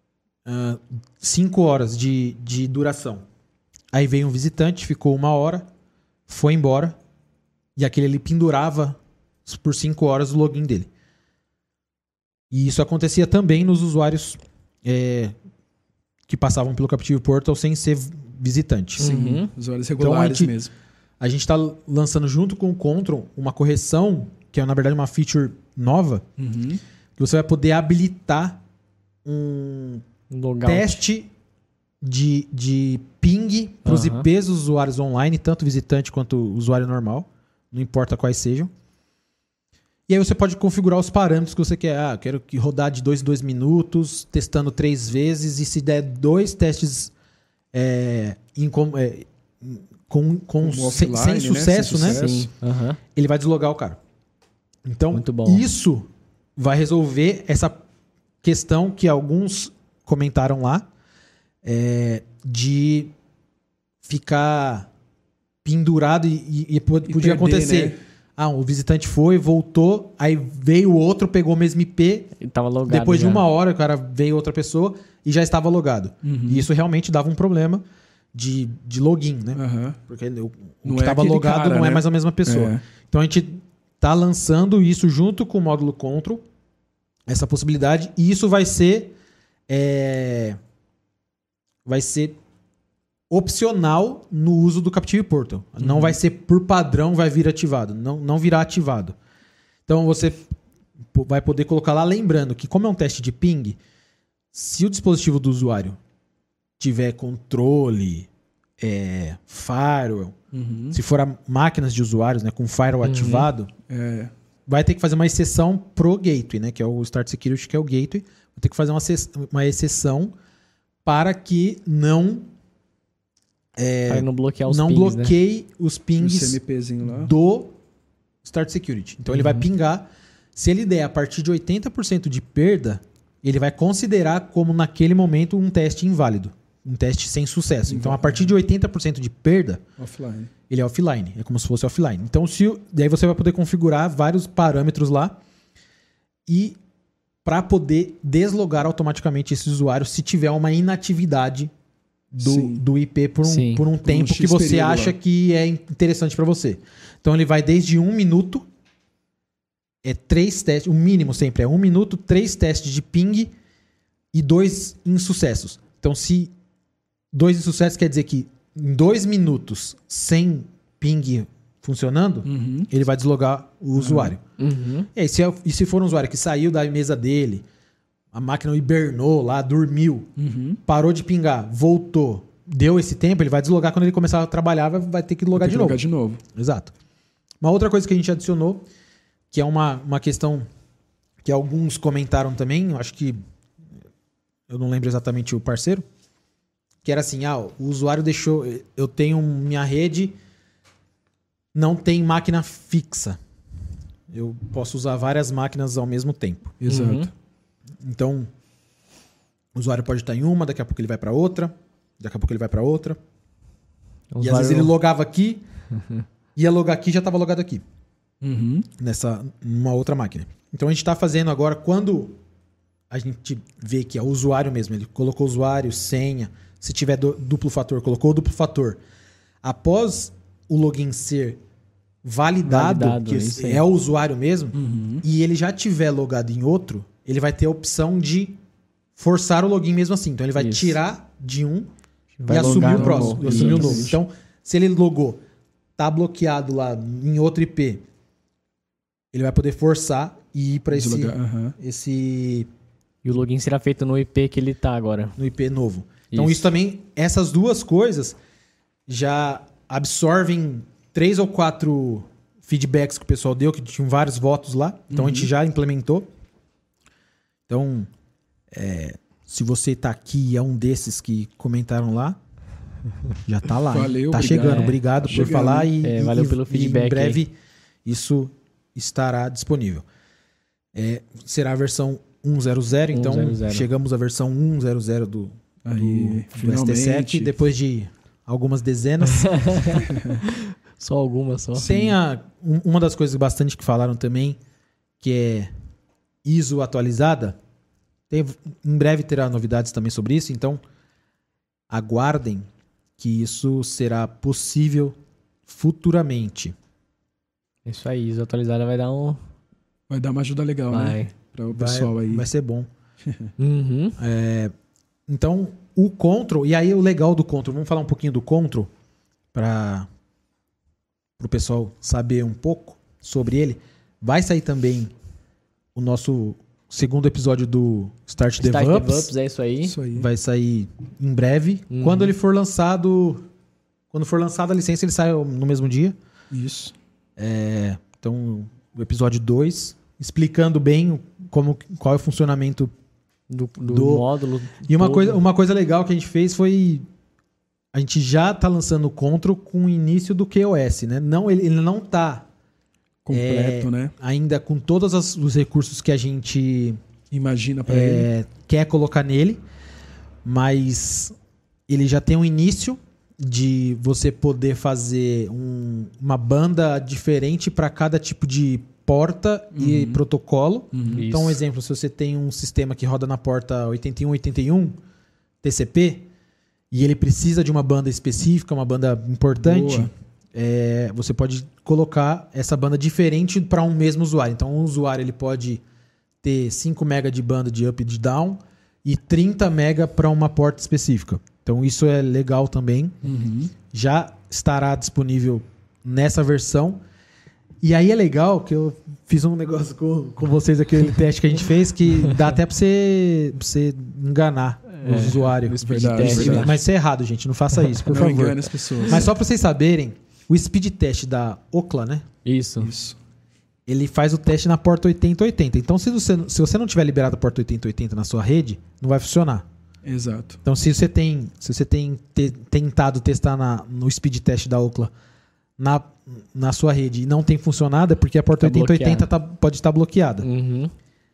cinco horas de, de duração. Aí veio um visitante, ficou uma hora, foi embora, e aquele ali pendurava por cinco horas o login dele. E isso acontecia também nos usuários é, que passavam pelo Captive Portal sem ser visitante. Sim, Uhum. usuários Então, regulares a gente- mesmo. A gente está lançando junto com o Control uma correção, que é na verdade uma feature nova, Uhum. que você vai poder habilitar um Logout. teste de, de ping para os Aham. I Ps dos usuários online, tanto visitante quanto usuário normal, não importa quais sejam. E aí você pode configurar os parâmetros que você quer. Ah, eu quero que rodar de dois em dois minutos, testando três vezes, e se der dois testes é, em com, é, com, com Como sem, offline, sem né? sucesso, Sem né? sucesso. Sim. Aham. Ele vai deslogar o cara. Então, Muito bom. isso vai resolver essa questão que alguns comentaram lá, é, de ficar pendurado e, e- e pod- E podia perder, acontecer. né? Ah, o visitante foi, voltou, aí veio o outro, pegou o mesmo I P, Ele tava logado depois de já. uma hora o cara veio outra pessoa e já estava logado. Uhum. E isso realmente dava um problema de, de login, né? Aham. Porque o, o Não que é estava aquele logado cara, não é né? mais a mesma pessoa. É. Então a gente tá lançando isso junto com o módulo Control, essa possibilidade, e isso vai ser é, vai ser opcional no uso do Captive Portal. Não vai ser por padrão, vai vir ativado. Não, não virá ativado. Então você p- vai poder colocar lá, lembrando que como é um teste de ping, se o dispositivo do usuário tiver controle, é, firewall, Uhum. se for a máquinas de usuários, né, com firewall Uhum. ativado, É. vai ter que fazer uma exceção pro gateway, né, que é o Start Security, que é o gateway. Vai ter que fazer uma, ce- uma exceção para que não Pra não bloquear os não pings, né? bloqueie os O pings CMPzinho lá. do Start Security. Então ele vai Uhum. pingar. Se ele der a partir de oitenta por cento de perda, ele vai considerar como naquele momento um teste inválido. Um teste sem sucesso. Então a partir de oitenta por cento de perda, Offline. ele é offline. É como se fosse offline. Então se, o- daí você vai poder configurar vários parâmetros lá e para poder deslogar automaticamente esse usuário se tiver uma inatividade do, Sim. do I P por um, Sim. por um um tempo que X você período acha lá. que é interessante para você. Então ele vai desde um minuto, é três testes, o mínimo sempre é um minuto, três testes de ping e dois insucessos. Então se dois insucessos quer dizer que em dois minutos sem ping funcionando, Uhum. ele vai deslogar o usuário. Uhum. E, aí, se, é- e se for um usuário que saiu da mesa dele, a máquina hibernou lá, dormiu, Uhum. parou de pingar, voltou, deu esse tempo, ele vai deslogar quando ele começar a trabalhar, vai, vai ter que logar Tem de que novo. logar de novo. Exato. Uma outra coisa que a gente adicionou, que é uma, uma questão que alguns comentaram também, eu acho que eu não lembro exatamente o parceiro, que era assim, ah, o usuário deixou, eu tenho minha rede, não tem máquina fixa. Eu posso usar várias máquinas ao mesmo tempo. Exato. Uhum. Então, o usuário pode estar em uma, daqui a pouco ele vai para outra, daqui a pouco ele vai para outra. O E às vezes ele usuário- logava aqui, ia logar aqui e já estava logado aqui, Uhum. nessa numa outra máquina. Então a gente está fazendo agora, quando a gente vê que é o usuário mesmo, ele colocou usuário, senha, se tiver du- duplo fator, colocou o duplo fator. Após o login ser validado, Validado, que é isso aí. é o usuário mesmo, Uhum. e ele já tiver logado em outro, ele vai ter a opção de forçar o login mesmo assim. Então ele vai Isso. tirar de um vai e assumir logar o no próximo, novo. e assumir o novo. Exatamente. Então, se ele logou, tá bloqueado lá em outro I P, ele vai poder forçar e ir para esse, Deslogar, aham. esse E o login será feito no I P que ele tá agora. no I P novo. Então Isso. isso também, essas duas coisas já absorvem três ou quatro feedbacks que o pessoal deu, que tinham vários votos lá. Então a Uhum. gente já implementou. Então, é, se você tá aqui e é um desses que comentaram lá, já tá lá. hein? Valeu, tá obrigado. chegando. É, Obrigado tá por chegando. falar e, É, valeu e- pelo e feedback em breve isso estará disponível. É, será a versão cento, então cento. chegamos à versão cento do, Aí, do, do finalmente. S T sete, depois de algumas dezenas. Só algumas só. Tem a, um- uma das coisas bastante que falaram também, que é I S O atualizada. Teve, em breve terá novidades também sobre isso, então aguardem que isso será possível futuramente. Isso aí, ISO atualizada vai dar um... Vai dar uma ajuda legal, Vai. né? Para o pessoal vai, aí. vai ser bom. Uhum. É, então, o Control, e aí o legal do Control, vamos falar um pouquinho do Control, para o pessoal saber um pouco sobre ele. Vai sair também o nosso segundo episódio do Start, Start DevOps. DevOps, é isso aí. Isso aí. Vai sair em breve. Uhum. Quando ele for lançado, quando for lançada a licença, ele sai no mesmo dia. Isso. É, então, o episódio dois, explicando bem como, qual é o funcionamento Do, do, Do- módulo. E uma todo. coisa, uma coisa legal que a gente fez foi... A gente já tá lançando o Control com o início do Q O S, né? Não, ele, ele não tá Completo, É, né? ainda com todos as- os recursos que a gente Imagina para ele. é, quer colocar nele, mas ele já tem um início de você poder fazer um- uma banda diferente para cada tipo de porta e Uhum. protocolo. Uhum. Isso. Então, um exemplo, se você tem um sistema que roda na porta oitenta e um oitenta e um T C P e ele precisa de uma banda específica, uma banda importante, Boa. é, você pode colocar essa banda diferente para um mesmo usuário. Então, um usuário ele pode ter cinco mega de banda de up e de down e trinta mega para uma porta específica. Então, isso é legal também. Uhum. Já estará disponível nessa versão. E aí é legal que eu fiz um negócio com, com vocês, aquele teste que a gente fez, que dá até pra você, pra você enganar o usuário. É verdade, E- verdade. Mas isso é errado, gente. Não faça isso, por Não favor. engane as pessoas. Mas só pra vocês saberem, o speed test da Ookla, né? Isso. Isso. Ele faz o teste na porta oitenta oitenta. Então, se você, se você não tiver liberado a porta oitenta oitenta na sua rede, não vai funcionar. Exato. Então, se você tem, se você tem te- tentado testar na, no speed test da Ookla na, na sua rede e não tem funcionado, é porque a porta Tá oitenta oitenta tá, pode estar bloqueada. Uhum.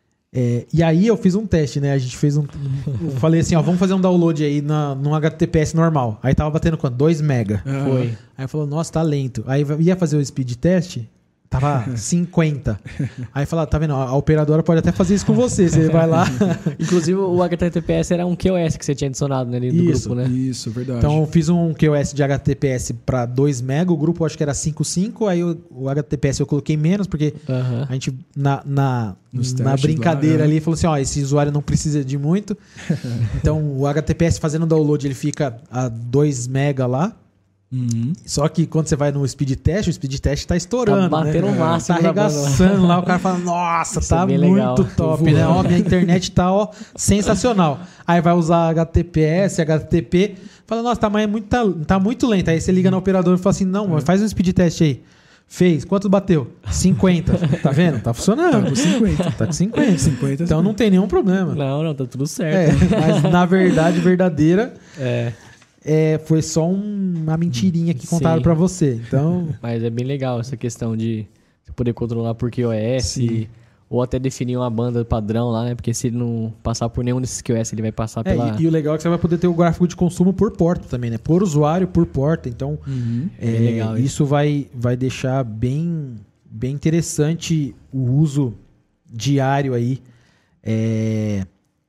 É, e aí eu fiz um teste, né? A gente fez um. Eu falei assim, ó, vamos fazer um download aí na, num H T T P S normal. Aí tava batendo quanto? dois mega. Ah, Foi. Aí falou, nossa, tá lento. Aí ia fazer o speed test, tava cinquenta. Aí falou, tá vendo? A operadora pode até fazer isso com você. Você vai lá. Inclusive, o H T T P S era um Q O S que você tinha adicionado né, dentro do Isso. grupo, né? Isso, verdade. Então eu fiz um Q O S de H T T P S para dois mega, o grupo eu acho que era cinco ponto cinco, aí o, o H T T P S eu coloquei menos, porque Aham. a gente, na, na, Nos na testes brincadeira lá, é. ali, falou assim, ó, esse usuário não precisa de muito. Então o H T T P S fazendo download, ele fica a dois mega lá. Uhum. Só que quando você vai no speed test, o speed test tá estourando, Tá batendo né? o máximo Tá da banda lá. arregaçando lá, o cara fala, nossa, Isso tá é bem muito legal. top, Tô né? voando. Ó, minha internet tá, ó, sensacional. Aí vai usar H T T P S, H T T P, fala, nossa, tá, mas é muito, tá, tá muito lento. Aí você liga no operador e fala assim, não, mas faz um speed test aí. Fez. Quanto bateu? cinquenta. Tá vendo? Tá Tá funcionando. com cinquenta. Tá com cinquenta. cinquenta. Então não tem nenhum problema. Não, não, tá tudo É, certo. mas na verdade verdadeira É. é, foi só um- uma mentirinha que contaram Sim. pra você. Então, Mas é bem legal essa questão de você poder controlar por Q O S Sim. ou até definir uma banda padrão lá, né? Porque se ele não passar por nenhum desses Q O S, ele vai passar é, pela... e, e o legal é que você vai poder ter o gráfico de consumo por porta também, né? Por usuário, por porta. Então, Uhum. é, Bem legal isso. isso vai, vai deixar bem, bem interessante o uso diário aí é,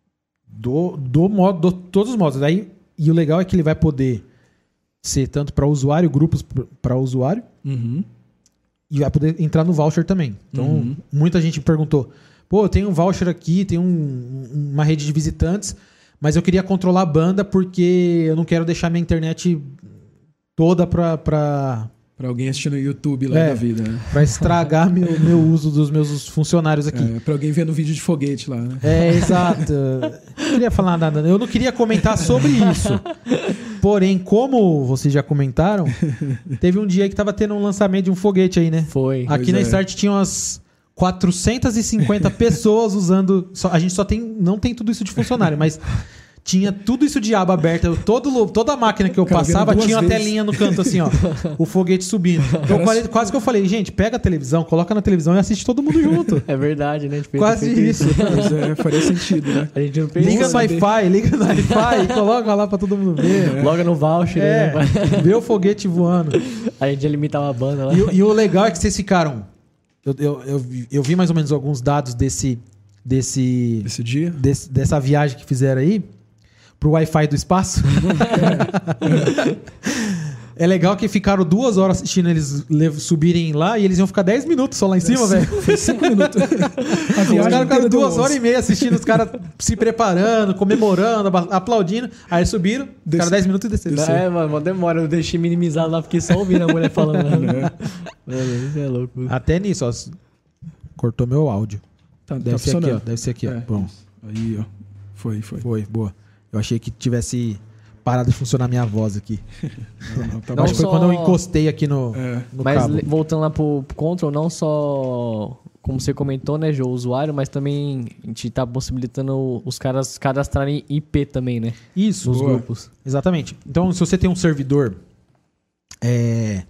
do, do modo, do, todos os modos. Aí, e o legal é que ele vai poder ser tanto para usuário, grupos para usuário, Uhum. e vai poder entrar no voucher também. Então, Uhum. muita gente perguntou, pô, eu tenho um voucher aqui, tem um- uma rede de visitantes, mas eu queria controlar a banda porque eu não quero deixar minha internet toda pra, pra, Pra alguém assistindo no YouTube lá É. da vida, né? pra estragar meu, meu uso dos meus funcionários aqui. É, pra alguém vendo vídeo de foguete lá, né? É, exato. Eu não queria falar nada, eu não queria comentar sobre isso. Porém, como vocês já comentaram, teve um dia que tava tendo um lançamento de um foguete aí, né? Foi. Aqui Pois na é. Start tinha umas quatrocentas e cinquenta pessoas usando. só- a gente só tem. Não tem tudo isso de funcionário, mas tinha tudo isso de aba aberta. Eu- todo, toda a máquina que eu Cara, passava vendo duas tinha uma vezes. telinha no canto, assim, ó. O foguete subindo. Eu falei- quase que eu falei, gente, pega a televisão, coloca na televisão e assiste todo mundo junto. É verdade, né? A gente podia ter Quase feito isso. Mas é, faria sentido, né? A gente não fez Liga isso. no Wi-Fi, liga no Wi-Fi e coloca lá pra todo mundo ver. Logo no voucher, É, né? vê o foguete voando. A gente ia limitar uma banda lá. E, o- e o legal é que vocês ficaram. Eu, eu, eu, vi- eu vi mais ou menos alguns dados desse, desse, Esse dia? desse- dessa viagem que fizeram aí pro Wi-Fi do espaço. É legal que ficaram duas horas assistindo eles lev- subirem lá e eles iam ficar dez minutos só lá em cima, velho. Foi cinco minutos. A Os caras viagem ficaram inteira deu duas onze. horas e meia assistindo os caras se preparando, comemorando, aba- aplaudindo. Aí subiram, ficaram Desce- dez minutos e desceram. desceu. É, mano, mó demora. Eu deixei minimizado lá, fiquei só ouvindo a mulher falando. Mano, Mano, isso é louco. Até nisso, ó. Cortou meu áudio. Tá, Deve tá ser aqui, ó. funcionando. Deve ser aqui, ó. É. Bom, Aí, ó. Foi, foi. foi, boa. Eu achei que tivesse parado de funcionar minha voz aqui. Não, não, tá Não Acho que foi só- quando eu encostei aqui no, É. no Mas cabo. le- voltando lá pro Control, não só, como você comentou, né, Jô, o usuário, mas também a gente tá possibilitando os caras cadastrarem I P também, né? Isso, Nos Boa. grupos. exatamente. Então, se você tem um servidor é,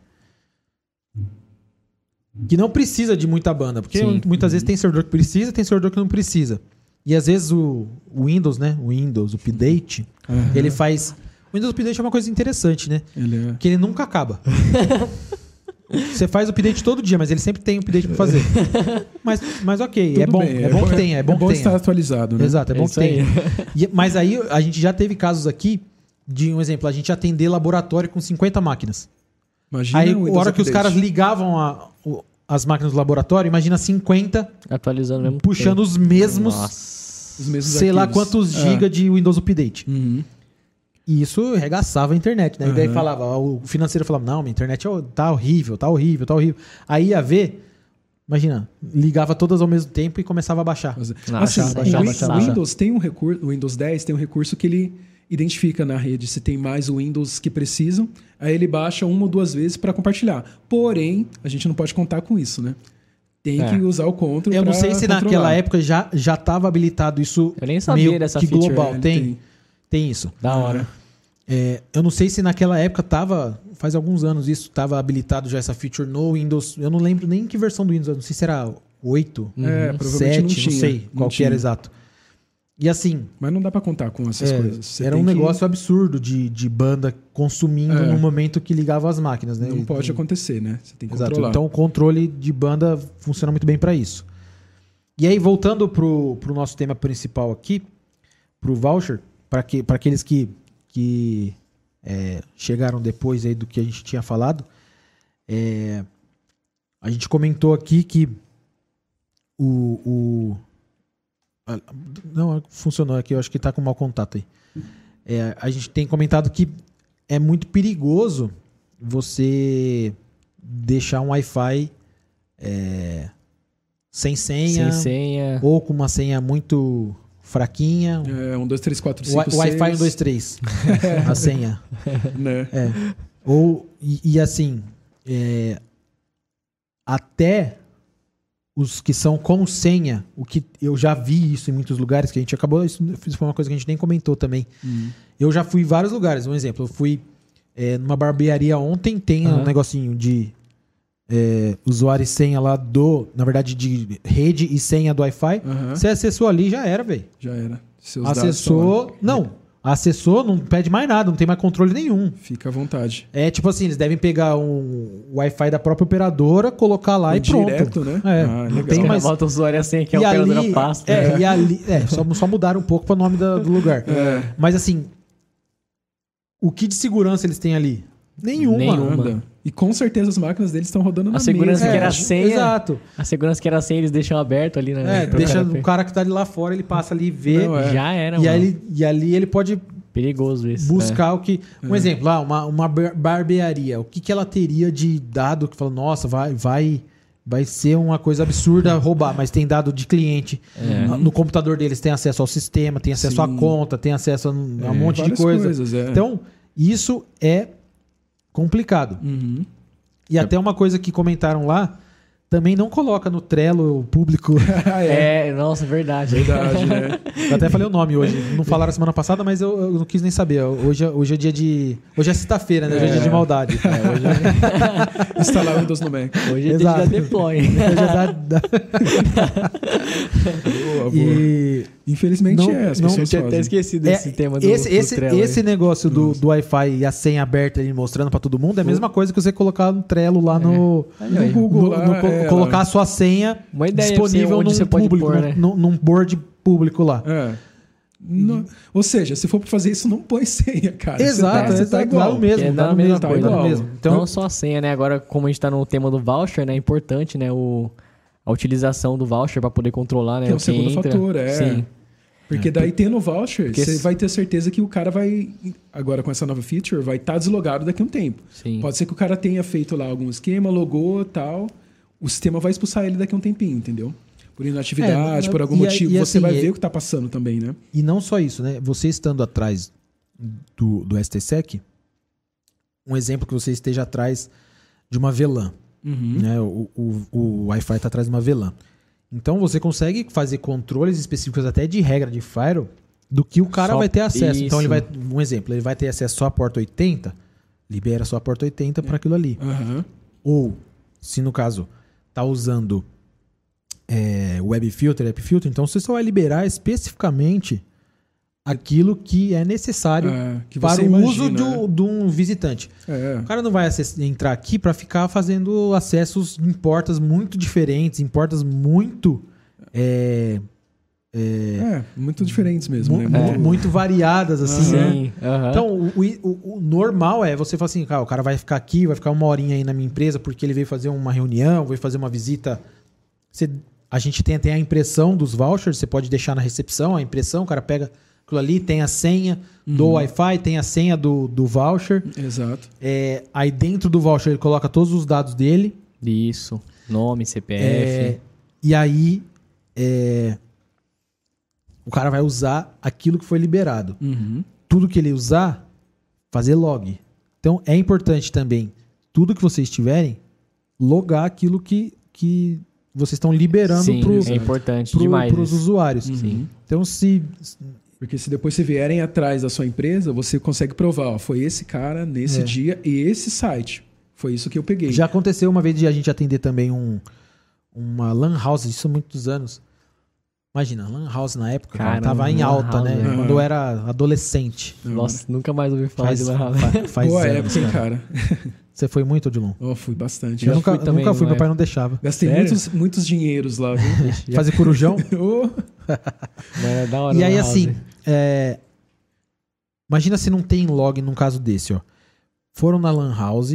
que não precisa de muita banda, porque Sim. muitas vezes tem servidor que precisa, tem servidor que não precisa. E às vezes o, o Windows, né? O Windows Update, Aham. ele faz. O Windows Update é uma coisa interessante, né? Ele é. Que ele nunca acaba. Você faz o update todo dia, mas ele sempre tem update pra fazer. Mas, mas ok, é Tudo bom, bem, é bom que tenha, é bom que tenha. estar atualizado, né? Exato, é bom É que isso aí. tenha. E- mas aí a gente já teve casos aqui de um exemplo, a gente atender laboratório com cinquenta máquinas. Imagina Aí, o a Windows hora que os Update. caras ligavam a- o- as máquinas do laboratório, imagina cinquenta Atualizando mesmo. puxando os mesmos, Nossa. Os mesmos sei lá arquivos. quantos É. gigas de Windows Update. Uhum. E isso regaçava a internet, né? E daí Aham. falava, o financeiro falava, não, minha internet é- tá horrível, tá horrível, tá horrível. Aí ia ver, imagina, ligava todas ao mesmo tempo e começava a baixar. Assim, Nossa, o baixar, Win- baixar, o baixar. Windows tem um recurso, o Windows dez tem um recurso que ele identifica na rede se tem mais Windows que precisam, aí ele baixa uma ou duas vezes para compartilhar. Porém, a gente não pode contar com isso, né? Tem É. que usar o control. Eu não pra sei se naquela controlar. época já já estava habilitado isso Eu nem sabia meio dessa que feature. global. É, ele tem, tem isso. Da hora. É, eu não sei se naquela época tava, faz alguns anos isso, tava habilitado já essa feature no Windows. Eu não lembro nem que versão do Windows, eu não sei se era oito, É, provavelmente sete, não não, tinha. sei não qual que tinha. era exato. E assim, Mas não dá para contar com essas é, coisas. Você era tem um que- negócio absurdo de, de banda consumindo É. no momento que ligava as máquinas, né? Não E- pode acontecer, né? Você tem que Exato. controlar. Então o controle de banda funciona muito bem para isso. E aí, voltando pro, pro nosso tema principal aqui, pro voucher, para que, para aqueles que, que é, chegaram depois aí do que a gente tinha falado, é, a gente comentou aqui que o, o ah, não, funcionou aqui, eu acho que tá com mau contato aí. É, a gente tem comentado que é muito perigoso você deixar um Wi-Fi é, sem senha, Sem senha. ou com uma senha muito fraquinha. É, um, dois, três, quatro, O cinco, Wi- Wi-Fi seis, um, dois, três. A senha. Né? É. Ou, e, e assim, é, até os que são com senha, o que eu já vi isso em muitos lugares, que a gente acabou, isso foi uma coisa que a gente nem comentou também. Hum. Eu já fui em vários lugares. Um exemplo, eu fui é, numa barbearia ontem, tem um Aham. negocinho de é, usuário e senha lá do, na verdade, de rede e senha do Wi-Fi. Aham. Você acessou ali, já era, velho. Já era. Seus dados estão Acessou, não. Acessou, não pede mais nada, não tem mais controle nenhum. lá. Fica à vontade. É tipo assim, eles devem pegar um Wi-Fi da própria operadora, colocar lá O e pronto. direto, né? É, Ah, não legal. tem Tem mais. Volta o usuário assim, que é E o operadora ali, pasta. é, e ali, é, só, só mudaram um pouco para o nome da- do lugar. É. Mas assim, o que de segurança eles têm ali? Nenhuma. Nenhuma. Anda. E com certeza as máquinas deles estão rodando na segurança mesma. que era É, senha. Exato. A segurança que era senha, eles deixam aberto ali, né? É, Pro deixa cara o ver. cara que tá ali lá fora, ele passa ali e vê. Não, é. Já era, E, mano. aí ele, e ali ele pode Perigoso isso. buscar o que. Um exemplo, lá, uma, uma bar- barbearia. O que, que ela teria de dado que fala, nossa, vai, vai, vai ser uma coisa absurda roubar, mas tem dado de cliente. É. No computador deles tem acesso ao sistema, tem acesso Sim. à conta, tem acesso a um, a um É, monte de várias coisa. coisas, é. Então, isso é complicado. Uhum. E até uma coisa que comentaram lá, também não coloca no Trello o público. Ah, é. É, nossa, verdade. Verdade, né? Eu até falei o nome hoje. Não falaram semana passada, mas eu, eu não quis nem saber. Hoje, é- hoje é dia de. Hoje é sexta-feira, né? Hoje é, É. dia de maldade. É, hoje é, Instalar o Windows no Mac. hoje é dia Exato. da deploy. Hoje é da- da- Boa, boa. E Infelizmente Não- é, as não- pessoas Eu tinha até fazem. esquecido É, desse tema do, esse, do esse, Trello aí. esse negócio do, do Wi-Fi e a senha aberta ali mostrando pra todo mundo é a mesma coisa que você colocar no Trello lá no, Aí, aí. No Google no- lá, no co- é, colocar lá. a sua senha Uma ideia disponível onde num você pode público, pôr, num- né? num, num board público lá. É. Não- ou seja, se for pra fazer isso, não põe senha, cara. Exato, você tá, você tá é igual. igual mesmo. Que é dá da no mesma mesmo, tá coisa. igual mesmo. Então, Não só a senha, né? Agora, como a gente tá no tema do voucher, né? É importante, né? O, a utilização do voucher para poder controlar, né? Que é o quem segundo entra. fator, é. Sim. Porque daí tendo o voucher, Porque você se- vai ter certeza que o cara vai, agora com essa nova feature, vai estar deslogado daqui a um tempo. Sim. Pode ser que o cara tenha feito lá algum esquema, logou e tal, o sistema vai expulsar ele daqui a um tempinho, entendeu? Por inatividade, É, por algum e- motivo, e você assim, vai é- ver o que tá passando também, né? e não só isso, né? Você estando atrás do, do S T S E C, um exemplo que você esteja atrás de uma V LAN. Uhum. Né? O, o, o Wi-Fi está atrás de uma V LAN. Então você consegue fazer controles específicos até de regra de firewall do que o cara Só- vai ter acesso. Então ele isso. vai, um exemplo, ele vai ter acesso só à porta oitenta, libera só a porta oitenta para aquilo ali. Aham. Ou, se no caso tá usando é, web filter, app filter, então você só vai liberar especificamente aquilo que é necessário É, que para você o imagina, uso de né? um, de um visitante. É. O cara não vai acess- entrar aqui para ficar fazendo acessos em portas muito diferentes, em portas muito é, É, muito diferentes mesmo, mu- né? mu- Muito- muito variadas assim, né? Sim. aham. Então, o, o- o normal é você falar assim, cara, o cara vai ficar aqui, vai ficar uma horinha aí na minha empresa porque ele veio fazer uma reunião, veio fazer uma visita. Você- a gente tem até a impressão dos vouchers, você pode deixar na recepção a impressão, o cara pega aquilo ali, tem a senha do Wi-Fi, tem a senha do, do voucher. Exato. É, aí dentro do voucher ele coloca todos os dados dele. Isso. Nome, C P F. É, e aí é, o cara vai usar aquilo que foi liberado. Uhum. Tudo que ele usar, fazer log. Então é importante também, tudo que vocês tiverem, logar aquilo que, que vocês estão liberando Sim, para é importante demais. os isso. usuários. Sim. Então se... Porque se depois se vierem atrás da sua empresa, você consegue provar, ó, foi esse cara, nesse É. dia, e esse site. Foi isso que eu peguei. Já aconteceu uma vez de a gente atender também um, uma lan house, isso há muitos anos. Imagina, lan house na época, Caramba, tava em lan alta, house, né? né? Quando eu era adolescente. Nossa, nunca mais ouvi falar Faz, de Lan House. fa- faz Boa anos, época, hein, cara. cara. Você foi muito, Odilon? Oh, fui bastante. Eu Já nunca, fui também nunca fui, numa meu pai não deixava. Gastei Sério? muitos, muitos dinheiros lá, viu? Fazer corujão. Oh, Mas era da hora E Lan aí, House. assim, é, imagina se não tem log num caso desse, ó. Foram na lan house,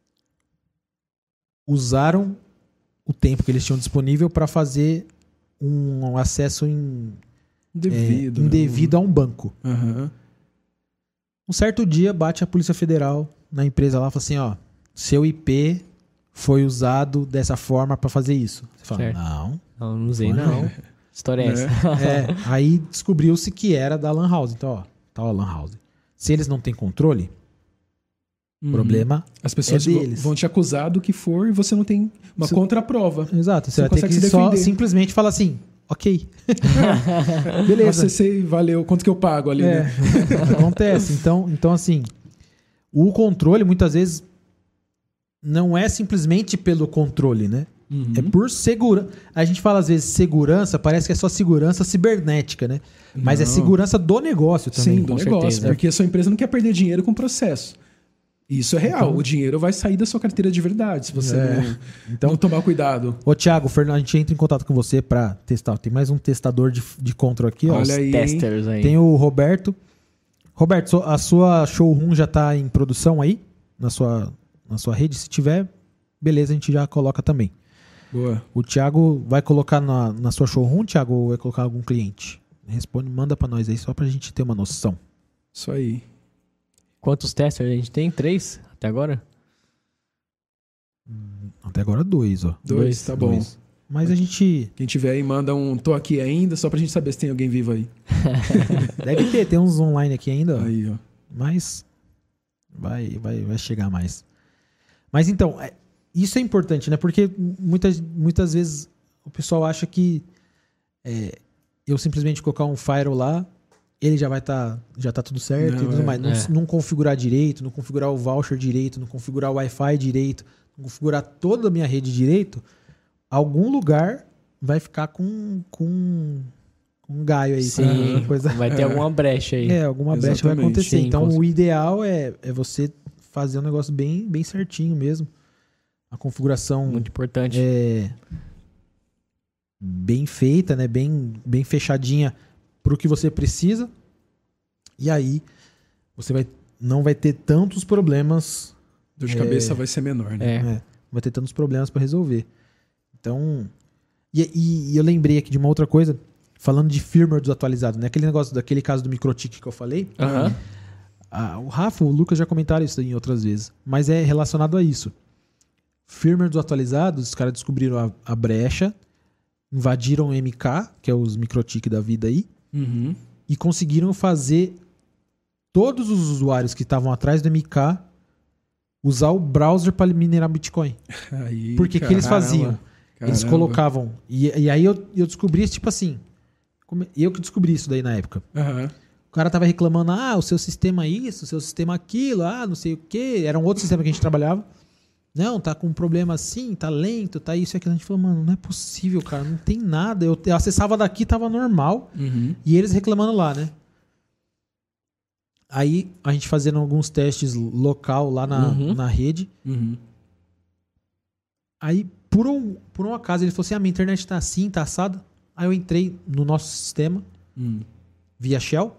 usaram o tempo que eles tinham disponível para fazer um acesso em, é, devido. indevido a um banco. Aham. Um certo dia bate a Polícia Federal na empresa lá e fala assim, ó, seu I P foi usado dessa forma para fazer isso. Você fala, Certo. não. Não, não usei, Foi não. não. História é É. essa? É, aí descobriu-se que era da lan house. Então, ó, tá a lan house. Se eles não têm controle, o Uhum. problema As pessoas é vão- deles. vão te acusar do que for e você não tem uma Isso- contraprova. Exato, você, Você vai ter consegue que se só defender. simplesmente falar assim, ok. Beleza. Beleza. Acessei, valeu. Quanto que eu pago ali, É, né? acontece. Então, então, assim, o controle muitas vezes não é simplesmente pelo controle, né? Uhum. É por segurança. A gente fala às vezes segurança, parece que é só segurança cibernética, né? Mas é Não. segurança do negócio também. Sim, do com negócio. certeza. Porque a sua empresa não quer perder dinheiro com o processo. Isso é real. Então- o dinheiro vai sair da sua carteira de verdade se você É. não, Então- não tomar cuidado. Ô, Thiago, Fernando, a gente entra em contato com você pra testar. Tem mais um testador de, de control aqui, ó. Olha aí, hein? Testers aí. Tem o Roberto. Roberto, so- a sua showroom já tá em produção aí? Na sua, na sua rede? Se tiver, beleza, a gente já coloca também. Boa. O Thiago vai colocar na, na sua showroom, Thiago, ou vai colocar algum cliente? Responde, manda pra nós aí, só pra gente ter uma noção. Isso aí. Quantos testers a gente tem? Três até agora? Até agora dois, ó. Dois, Dois, tá bom. Dois. Mas a gente... Quem tiver aí, manda um tô aqui ainda, só pra gente saber se tem alguém vivo aí. Deve ter, tem uns online aqui ainda, ó. Aí, ó. Mas vai, vai, vai chegar mais. Mas então, é- isso é importante, né? Porque muitas, muitas vezes o pessoal acha que é, eu simplesmente colocar um firewall lá, ele já vai estar já tá tudo certo Não, e tudo é. mais. Não, É. não configurar direito, não configurar o voucher direito, não configurar o Wi-Fi direito, não configurar toda a minha rede direito, algum lugar vai ficar com, com, um gaio aí. Sim, sabe? Uma coisa... vai ter É. alguma brecha aí. É, alguma brecha vai Exatamente. acontecer. Sim, Então, com o ideal é, é você fazer um negócio bem, bem certinho mesmo. A configuração Muito importante. é bem feita, né? Bem, bem fechadinha para o que você precisa. E aí, você vai, não vai ter tantos problemas. Dor de É. cabeça vai ser menor, né? É. É, não vai ter tantos problemas para resolver. Então... E, e- e eu lembrei aqui de uma outra coisa, falando de firmware desatualizado, né? Aquele negócio daquele caso do microtik que eu falei. Aham. Ah, o Rafa, o Lucas já comentaram isso em outras vezes, mas é relacionado a isso. Firmware desatualizado, os caras descobriram a, a brecha, invadiram o M K, que é os microtik da vida aí, Uhum. e conseguiram fazer todos os usuários que estavam atrás do M K usar o browser para minerar Bitcoin. Aí, Porque que eles caramba, faziam? Eles caramba. colocavam. E, e aí eu, eu descobri isso, tipo assim. como- Eu que descobri isso daí na época. Aham. O cara tava reclamando, ah, o seu sistema isso, o seu sistema aquilo, ah, não sei o quê. Era um outro sistema que a gente trabalhava. Não, tá com um problema assim, tá lento, tá isso e aquilo. A gente falou, mano, não é possível, cara, não tem nada. Eu, eu acessava daqui, tava normal. Uhum. E eles reclamando lá, né? Aí a gente fazendo alguns testes local lá na, Uhum. na rede. Uhum. Aí, por um, por um acaso, ele falou assim: ah, minha internet tá assim, tá assada. Aí eu entrei no nosso sistema, Uhum. via Shell,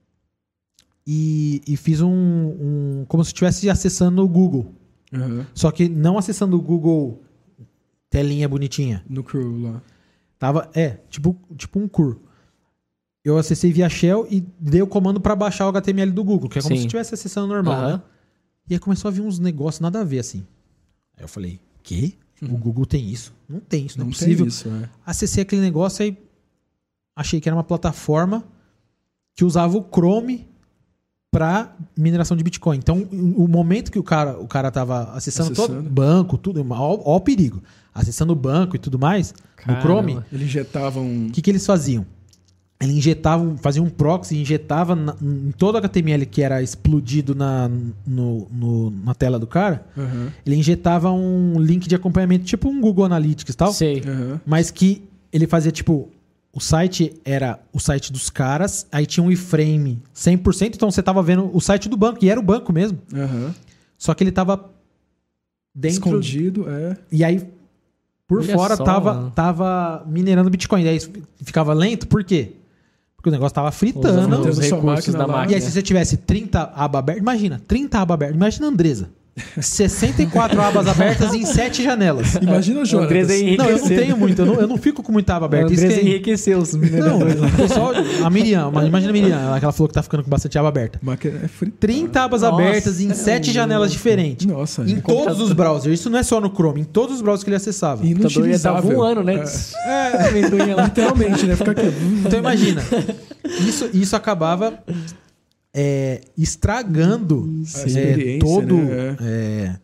e, e fiz um, um. Como se estivesse acessando o Google. Aham. Só que não acessando o Google telinha bonitinha. No crew lá. Tava, é, tipo, tipo um cur. Eu acessei via Shell e dei o comando pra baixar o H T M L do Google, que é como Sim. se estivesse acessando normal, Aham. né? E aí começou a vir uns negócios nada a ver, assim. Aí eu falei, quê? O Google tem isso? Não tem isso, não, Não é possível. tem isso, é. Acessei aquele negócio aí, achei que era uma plataforma que usava o Chrome para mineração de Bitcoin. Então, o momento que o cara, o cara tava acessando, Acessando. todo banco, tudo, ó, ó o perigo. Acessando o banco e tudo mais, no Caramba. Chrome, Ele injetava um... o que, que eles faziam? Eles injetavam, faziam um proxy, injetava na- em todo o H T M L que era explodido na, no- no- na tela do cara, Aham. ele injetava um link de acompanhamento, tipo um Google Analytics e tal, Sei. Aham. mas que ele fazia tipo, o site era o site dos caras, aí tinha um iframe cem por cento, então você tava vendo o site do banco, e era o banco mesmo, Aham. só que ele tava dentro... Escondido, é. E aí, por Olha fora, só, tava, mano. tava minerando Bitcoin. E aí ficava lento, por quê? Porque o negócio tava fritando. Usando Usando os sua recursos máquina da lá. máquina. E aí, se você tivesse trinta abas abertas, imagina, trinta abas abertas. Imagina a Andresa. sessenta e quatro abas abertas em sete janelas. Imagina o Jonas. Andresa enriqueceu. Não, eu não tenho muito, eu não, eu não fico com muita aba aberta. Isso Andresa que é- enriqueceu os Não, mineradores. o pessoal, a Miriam, mas imagina a Miriam, ela que ela falou que tá ficando com bastante aba aberta. Máquina é frita. trinta abas Nossa, abertas em sete janelas diferentes. Nossa, Em é. todos os browsers. Isso não é só no Chrome, em todos os browsers que ele acessava. O computador ia estar Inutilizável. voando, né? É. Amendoim lá. Literalmente, né? Fica aqui. Então imagina, isso, isso acabava é, estragando A é, experiência, todo né? é,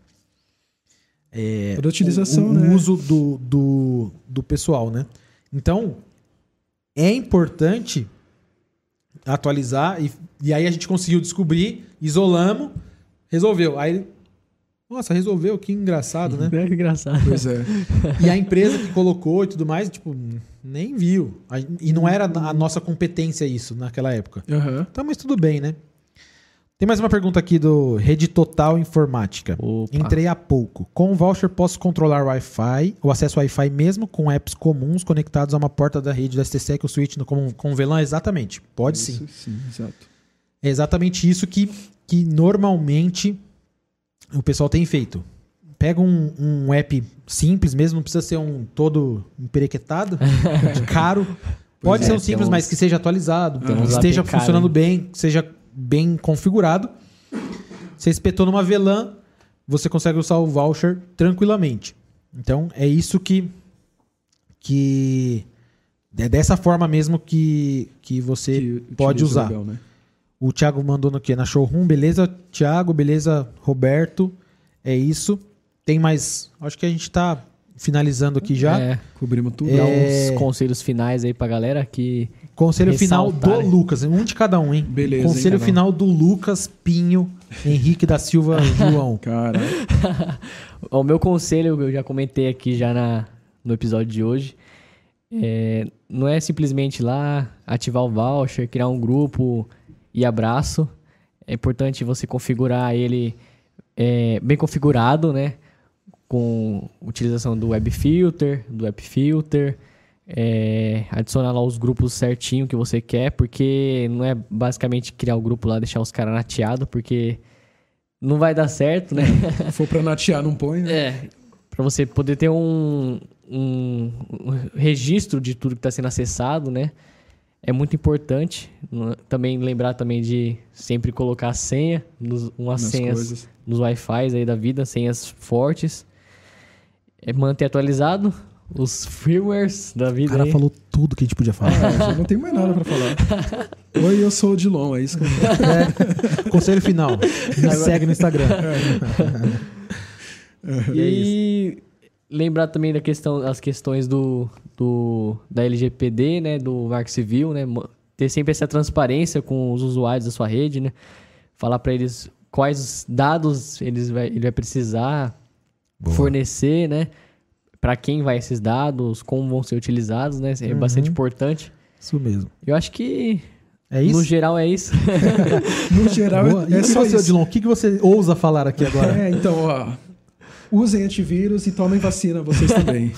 é, Toda a utilização, o, o né? uso do, do, do pessoal, né? Então, é importante atualizar e, e aí a gente conseguiu descobrir, isolamos, resolveu. Aí, nossa, resolveu, que engraçado, né? É que engraçado. Pois é. E a empresa que colocou e tudo mais, tipo, nem viu. A- E não era a nossa competência isso naquela época. Aham. Então, mas tudo bem, né? Tem mais uma pergunta aqui do Rede Total Informática. Opa. Entrei há pouco. Com o voucher posso controlar o Wi-Fi, o acesso Wi-Fi mesmo com apps comuns conectados a uma porta da rede do S T S E C, o switch no- com, com o V LAN? Exatamente. Pode sim. Isso, sim, exato. É exatamente isso que, que normalmente o pessoal tem feito. Pega um, um app simples mesmo, não precisa ser um todo emperequetado, caro. Pode é, ser um tem simples, uns- mas que seja atualizado, tem que uns esteja A P K, funcionando né? bem, que seja bem configurado. Você espetou numa V LAN, você consegue usar o voucher tranquilamente. Então, é isso que... que é dessa forma mesmo que, que você Que pode utiliza o usar. Bell, né? O Thiago mandou no quê? Na showroom. Beleza, Thiago. Beleza, Roberto. É isso. Tem mais... Acho que a gente tá finalizando aqui já. É, Cobrimos tudo. dá É. uns conselhos finais aí pra galera que... Conselho final do Ressaltar. Lucas. Um de cada um, hein? Beleza, Conselho hein, cada um. final do Lucas Pinho, Henrique da Silva João. Cara, O meu conselho, eu já comentei aqui já na, no episódio de hoje, É, não é simplesmente ir lá, ativar o voucher, criar um grupo e abraço. É importante você configurar ele é, bem configurado, né? Com utilização do Web Filter, do App Filter, é, adicionar lá os grupos certinho que você quer, porque não é basicamente criar o grupo lá, deixar os caras nateados, porque não vai dar certo, né? Se for pra natear, não põe, né? É, para você poder ter um, um, um registro de tudo que está sendo acessado, né? É muito importante. Também lembrar também de sempre colocar a senha, nos, umas Nas senhas coisas. nos Wi-Fi aí da vida, senhas fortes. É manter atualizado os firmwares da O vida. cara aí. falou tudo que a gente podia falar. Ah, já não tem mais nada pra falar. Oi, eu sou o Dilon, é isso que eu falo. É, conselho final. Me segue no Instagram. E lembrar também da questão, as questões do, do, da L G P D, né? Do Marco Civil, né? Ter sempre essa transparência com os usuários da sua rede, né? Falar para eles quais dados eles vai, ele vai precisar Boa. fornecer, né? Para quem vai esses dados, como vão ser utilizados, né? É Uhum. bastante importante. Isso mesmo. Eu acho que, É isso? no geral, é isso. No geral, Boa. é, é E só você, isso. Odilon, o que que você ousa falar aqui agora? É, então, ó. Usem antivírus e tomem vacina, vocês também.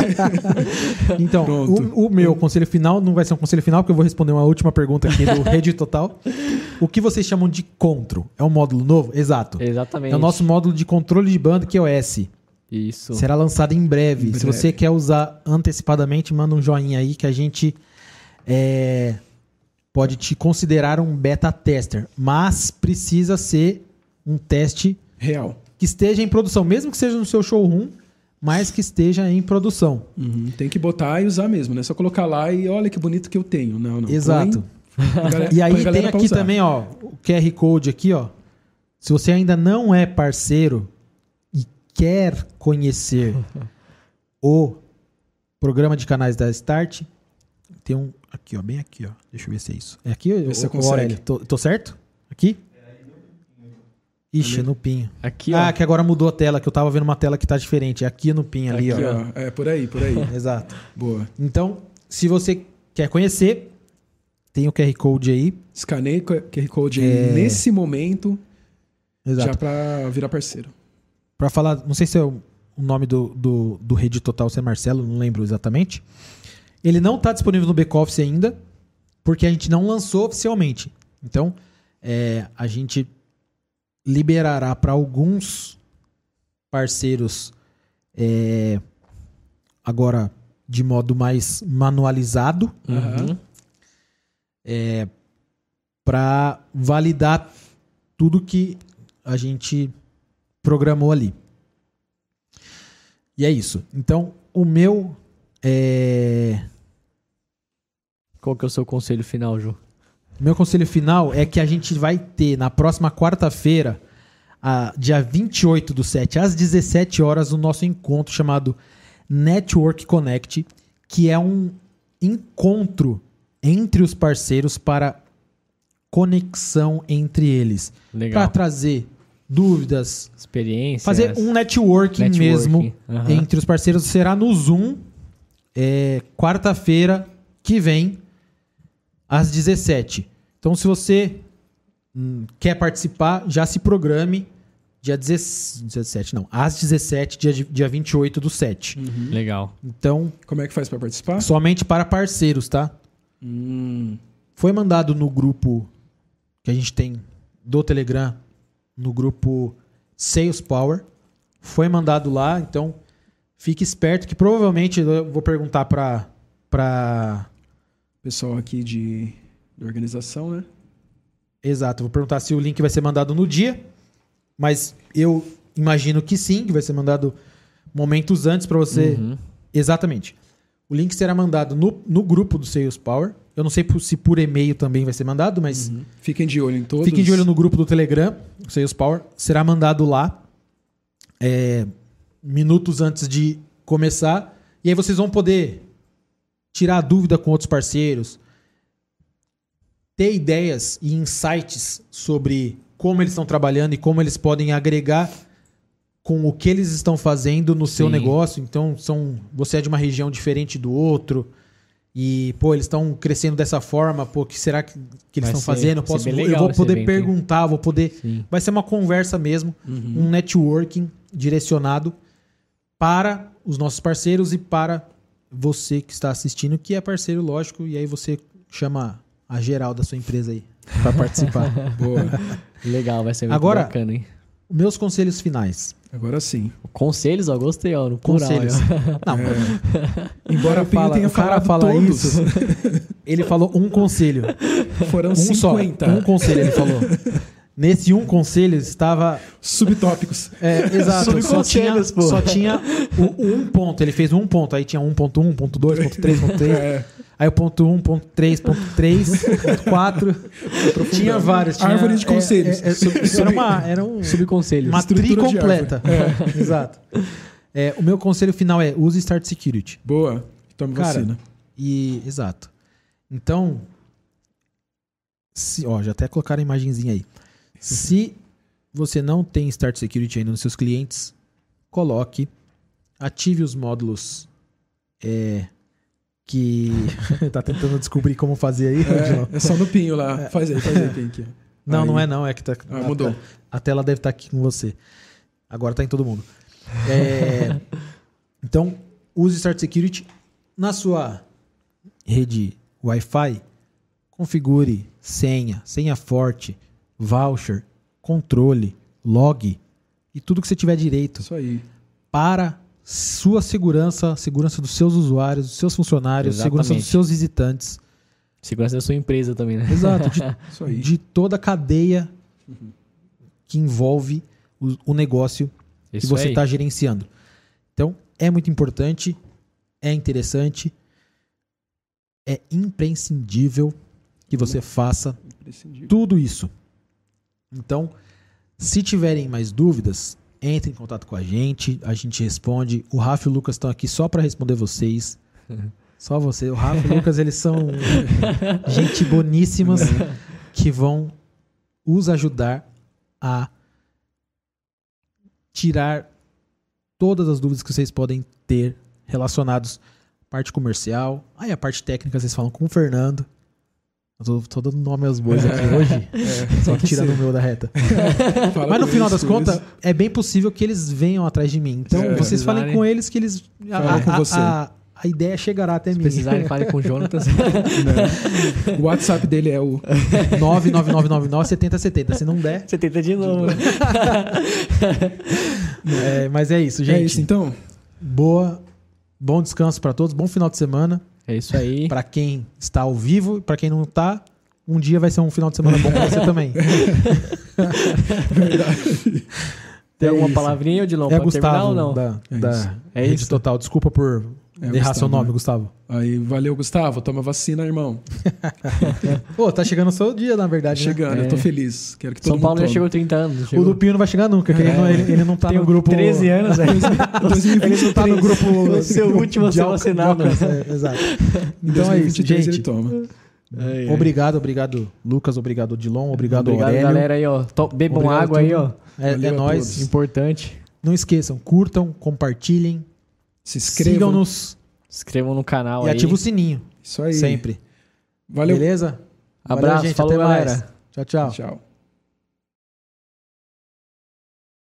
Então, Pronto. o, o meu conselho final não vai ser um conselho final, porque eu vou responder uma última pergunta aqui do Rede Total. O que vocês chamam de Contro? É um módulo novo? Exato. Exatamente. É o nosso módulo de controle de banda, que é o S. Isso. Será lançado em breve. Em Se breve. você quer usar antecipadamente, manda um joinha aí que a gente é, pode te considerar um beta tester. Mas precisa ser um teste Real. que esteja em produção, mesmo que seja no seu showroom, mas que esteja em produção. Uhum, tem que botar e usar mesmo, né? Só colocar lá e olha que bonito que eu tenho. Não, não. Exato. Põe a galera- E põe a aí galera tem pra aqui usar. também, ó, o Q R Code aqui, ó. Se você ainda não é parceiro e quer conhecer o programa de canais da Start, tem um aqui, ó, bem aqui, ó. Deixa eu ver se é isso. É aqui, Vê se você ô, ô, consegue. Aurélio? Tô, tô certo? Aqui? Ixi, no pinho. Aqui, ó. Ah, que agora mudou a tela, que eu tava vendo uma tela que tá diferente. É aqui no pinho ali, Aqui, ó. ó. É, por aí, por aí. Exato. Boa. Então, se você quer conhecer, tem o Q R Code aí. Escaneie o Q R Code aí É. nesse momento, Exato. já pra virar parceiro. Pra falar, não sei se é o o nome do, do, do Rede Total, se é Marcelo, não lembro exatamente. Ele não tá disponível no back-office ainda, porque a gente não lançou oficialmente. Então, é, a gente liberará para alguns parceiros é, agora de modo mais manualizado, Uhum. para validar tudo que a gente programou ali. E é isso. Então, o meu é... Qual que é o seu conselho final, Ju? meu conselho final é que a gente vai ter na próxima quarta-feira, a- dia vinte e oito do sete, às dezessete horas, o nosso encontro chamado Network Connect, que é um encontro entre os parceiros para conexão entre eles. Para Legal. trazer dúvidas, Experiência. fazer um networking, Networking, mesmo aham. entre os parceiros. Será no Zoom, é, quarta-feira que vem, às dezessete. Então, se você hum, quer participar, já se programe dia dezessete, não, às dezessete, dia, dia vinte e oito do sete. Legal. Então, Como é que faz pra participar? somente para parceiros, tá? Hum, Foi mandado no grupo que a gente tem do Telegram, no grupo Sales Power. Foi mandado lá, então fique esperto que provavelmente eu vou perguntar para para pessoal aqui de, de organização, né? Exato, vou perguntar se o link vai ser mandado no dia, mas eu imagino que sim, que vai ser mandado momentos antes para você. Uhum. Exatamente. O link será mandado no, no grupo do Sales Power. Eu não sei por- se por e-mail também vai ser mandado, mas Uhum. Fiquem de olho em todos. fiquem de olho no grupo do Telegram, o Sales Power. Será mandado lá é, minutos antes de começar. E aí vocês vão poder tirar dúvida com outros parceiros, ter ideias e insights sobre como eles estão trabalhando e como eles podem agregar com o que eles estão fazendo no seu Sim. negócio. Então, são, você é de uma região diferente do outro. E, pô, eles estão crescendo dessa forma. Pô, o que será que, que eles Vai estão ser- fazendo? Eu, vai ser posso, bem eu legal vou esse poder evento, hein? perguntar, vou poder... Sim. Vai ser uma conversa mesmo, um networking direcionado para os nossos parceiros e para você que está assistindo, que é parceiro, lógico. E aí você chama a geral da sua empresa aí para participar. Boa. Legal, vai ser muito Agora- bacana, hein? Meus conselhos finais. Agora sim. Conselhos, ó, gostei, ó, no plural. Conselhos. ó. Não, Embora o o Pinho fala- tenha o cara falado fala todos, isso. Ele falou um conselho. foram Um cinquenta só. Um conselho ele falou. Nesse um conselho estava... subtópicos. É, exato. Sobre Só tinha, conselhos, pô. só tinha o, o um ponto. Ele fez um ponto. Aí tinha um ponto um, ponto dois, ponto três, ponto três. É, Aí o ponto um, ponto três, ponto três, ponto quatro. Tinha vários. Tinha, Árvore de é, conselhos. é, é, isso era uma, era um, Subconselhos. uma tri Estrutura de completa. É, exato. É, o meu conselho final é use Start Security. boa. Tome Cara, vacina. E, exato. Então, se, ó, já até colocaram a imagenzinha aí. Se você não tem Start Security ainda nos seus clientes, coloque, ative os módulos é, que... tá tentando descobrir como fazer aí? Odilon? É, é só no Pinho lá. Faz aí, faz aí, Pinho. Aqui. Não, Aí. não é não, é que tá... Ah, a, mudou. A tela deve estar aqui com você. Agora tá em todo mundo. É, então, use Start Security na sua rede Wi-Fi. Configure senha, senha forte, voucher, controle, log e tudo que você tiver direito Isso aí. para sua segurança, segurança dos seus usuários, dos seus funcionários, segurança dos Exatamente. seus visitantes. Segurança da sua empresa também, né? Exato, de, Isso aí. de toda a cadeia que envolve o, o negócio que Isso você aí. está gerenciando. Então, é muito importante, é interessante, é imprescindível que você faça Imprescindível. tudo isso. Então, se tiverem mais dúvidas, entre em contato com a gente, a gente responde. O Rafa e o Lucas estão aqui só para responder vocês. Só você. O Rafa e o Lucas, eles são gente boníssimas que vão os ajudar a tirar todas as dúvidas que vocês podem ter relacionados à parte comercial. Aí a parte técnica vocês falam com o Fernando. Eu tô, tô dando nome aos bois aqui hoje, só que tirando o meu da reta. Fala Mas no com final eles, das com contas, eles. é bem possível que eles venham atrás de mim. Então, É. vocês falem Precisarem. com eles que eles... A, Falam com a- você. a- a ideia chegará até Se mim. precisarem, falem com o Jonatas. O WhatsApp dele é o. nove nove nove nove nove sete zero sete zero. Se não der... Você tenta de novo, né? é, mas é isso, gente. É isso então? Boa, bom descanso para todos. Bom final de semana. É isso aí. Para quem está ao vivo. Para quem não está, um dia vai ser um final de semana bom para você também. Verdade. Tem É alguma isso. palavrinha, Odilon, É pra terminar Gustavo ou não? da, É da isso. É Rede isso. Total. Desculpa por É, errar seu Gustavo, nome, né? Gustavo. Aí, valeu, Gustavo. Toma vacina, irmão. Pô, tá chegando o seu dia, na verdade. né? Chegando, É. eu tô feliz. Quero que todo São mundo Paulo já tome. chegou trinta anos. O Chegou. Lupinho não vai chegar nunca, que ele, não, ele, ele não tá Tem no grupo... treze anos, velho. Ele não tá no grupo... O seu último a de ser alca- de vacinado. alcance, é, exato. Em Então é isso, dois mil e vinte e três gente. ele toma. Ai, ai. Obrigado, obrigado, Lucas. Obrigado, Odilon. Obrigado, Obrigado, Aurélio. galera aí, ó. To- Bebam Obrigado a água aí, ó. todo- É, Valeu é a nóis. todos. Importante. Não esqueçam, curtam, compartilhem, Se inscrevam. sigam-nos Se inscrevam no canal e aí. ativem o sininho. Isso aí. Sempre. Valeu. Beleza? Abraço, Valeu, gente. falou, Até mais. galera. Tchau, tchau. Tchau.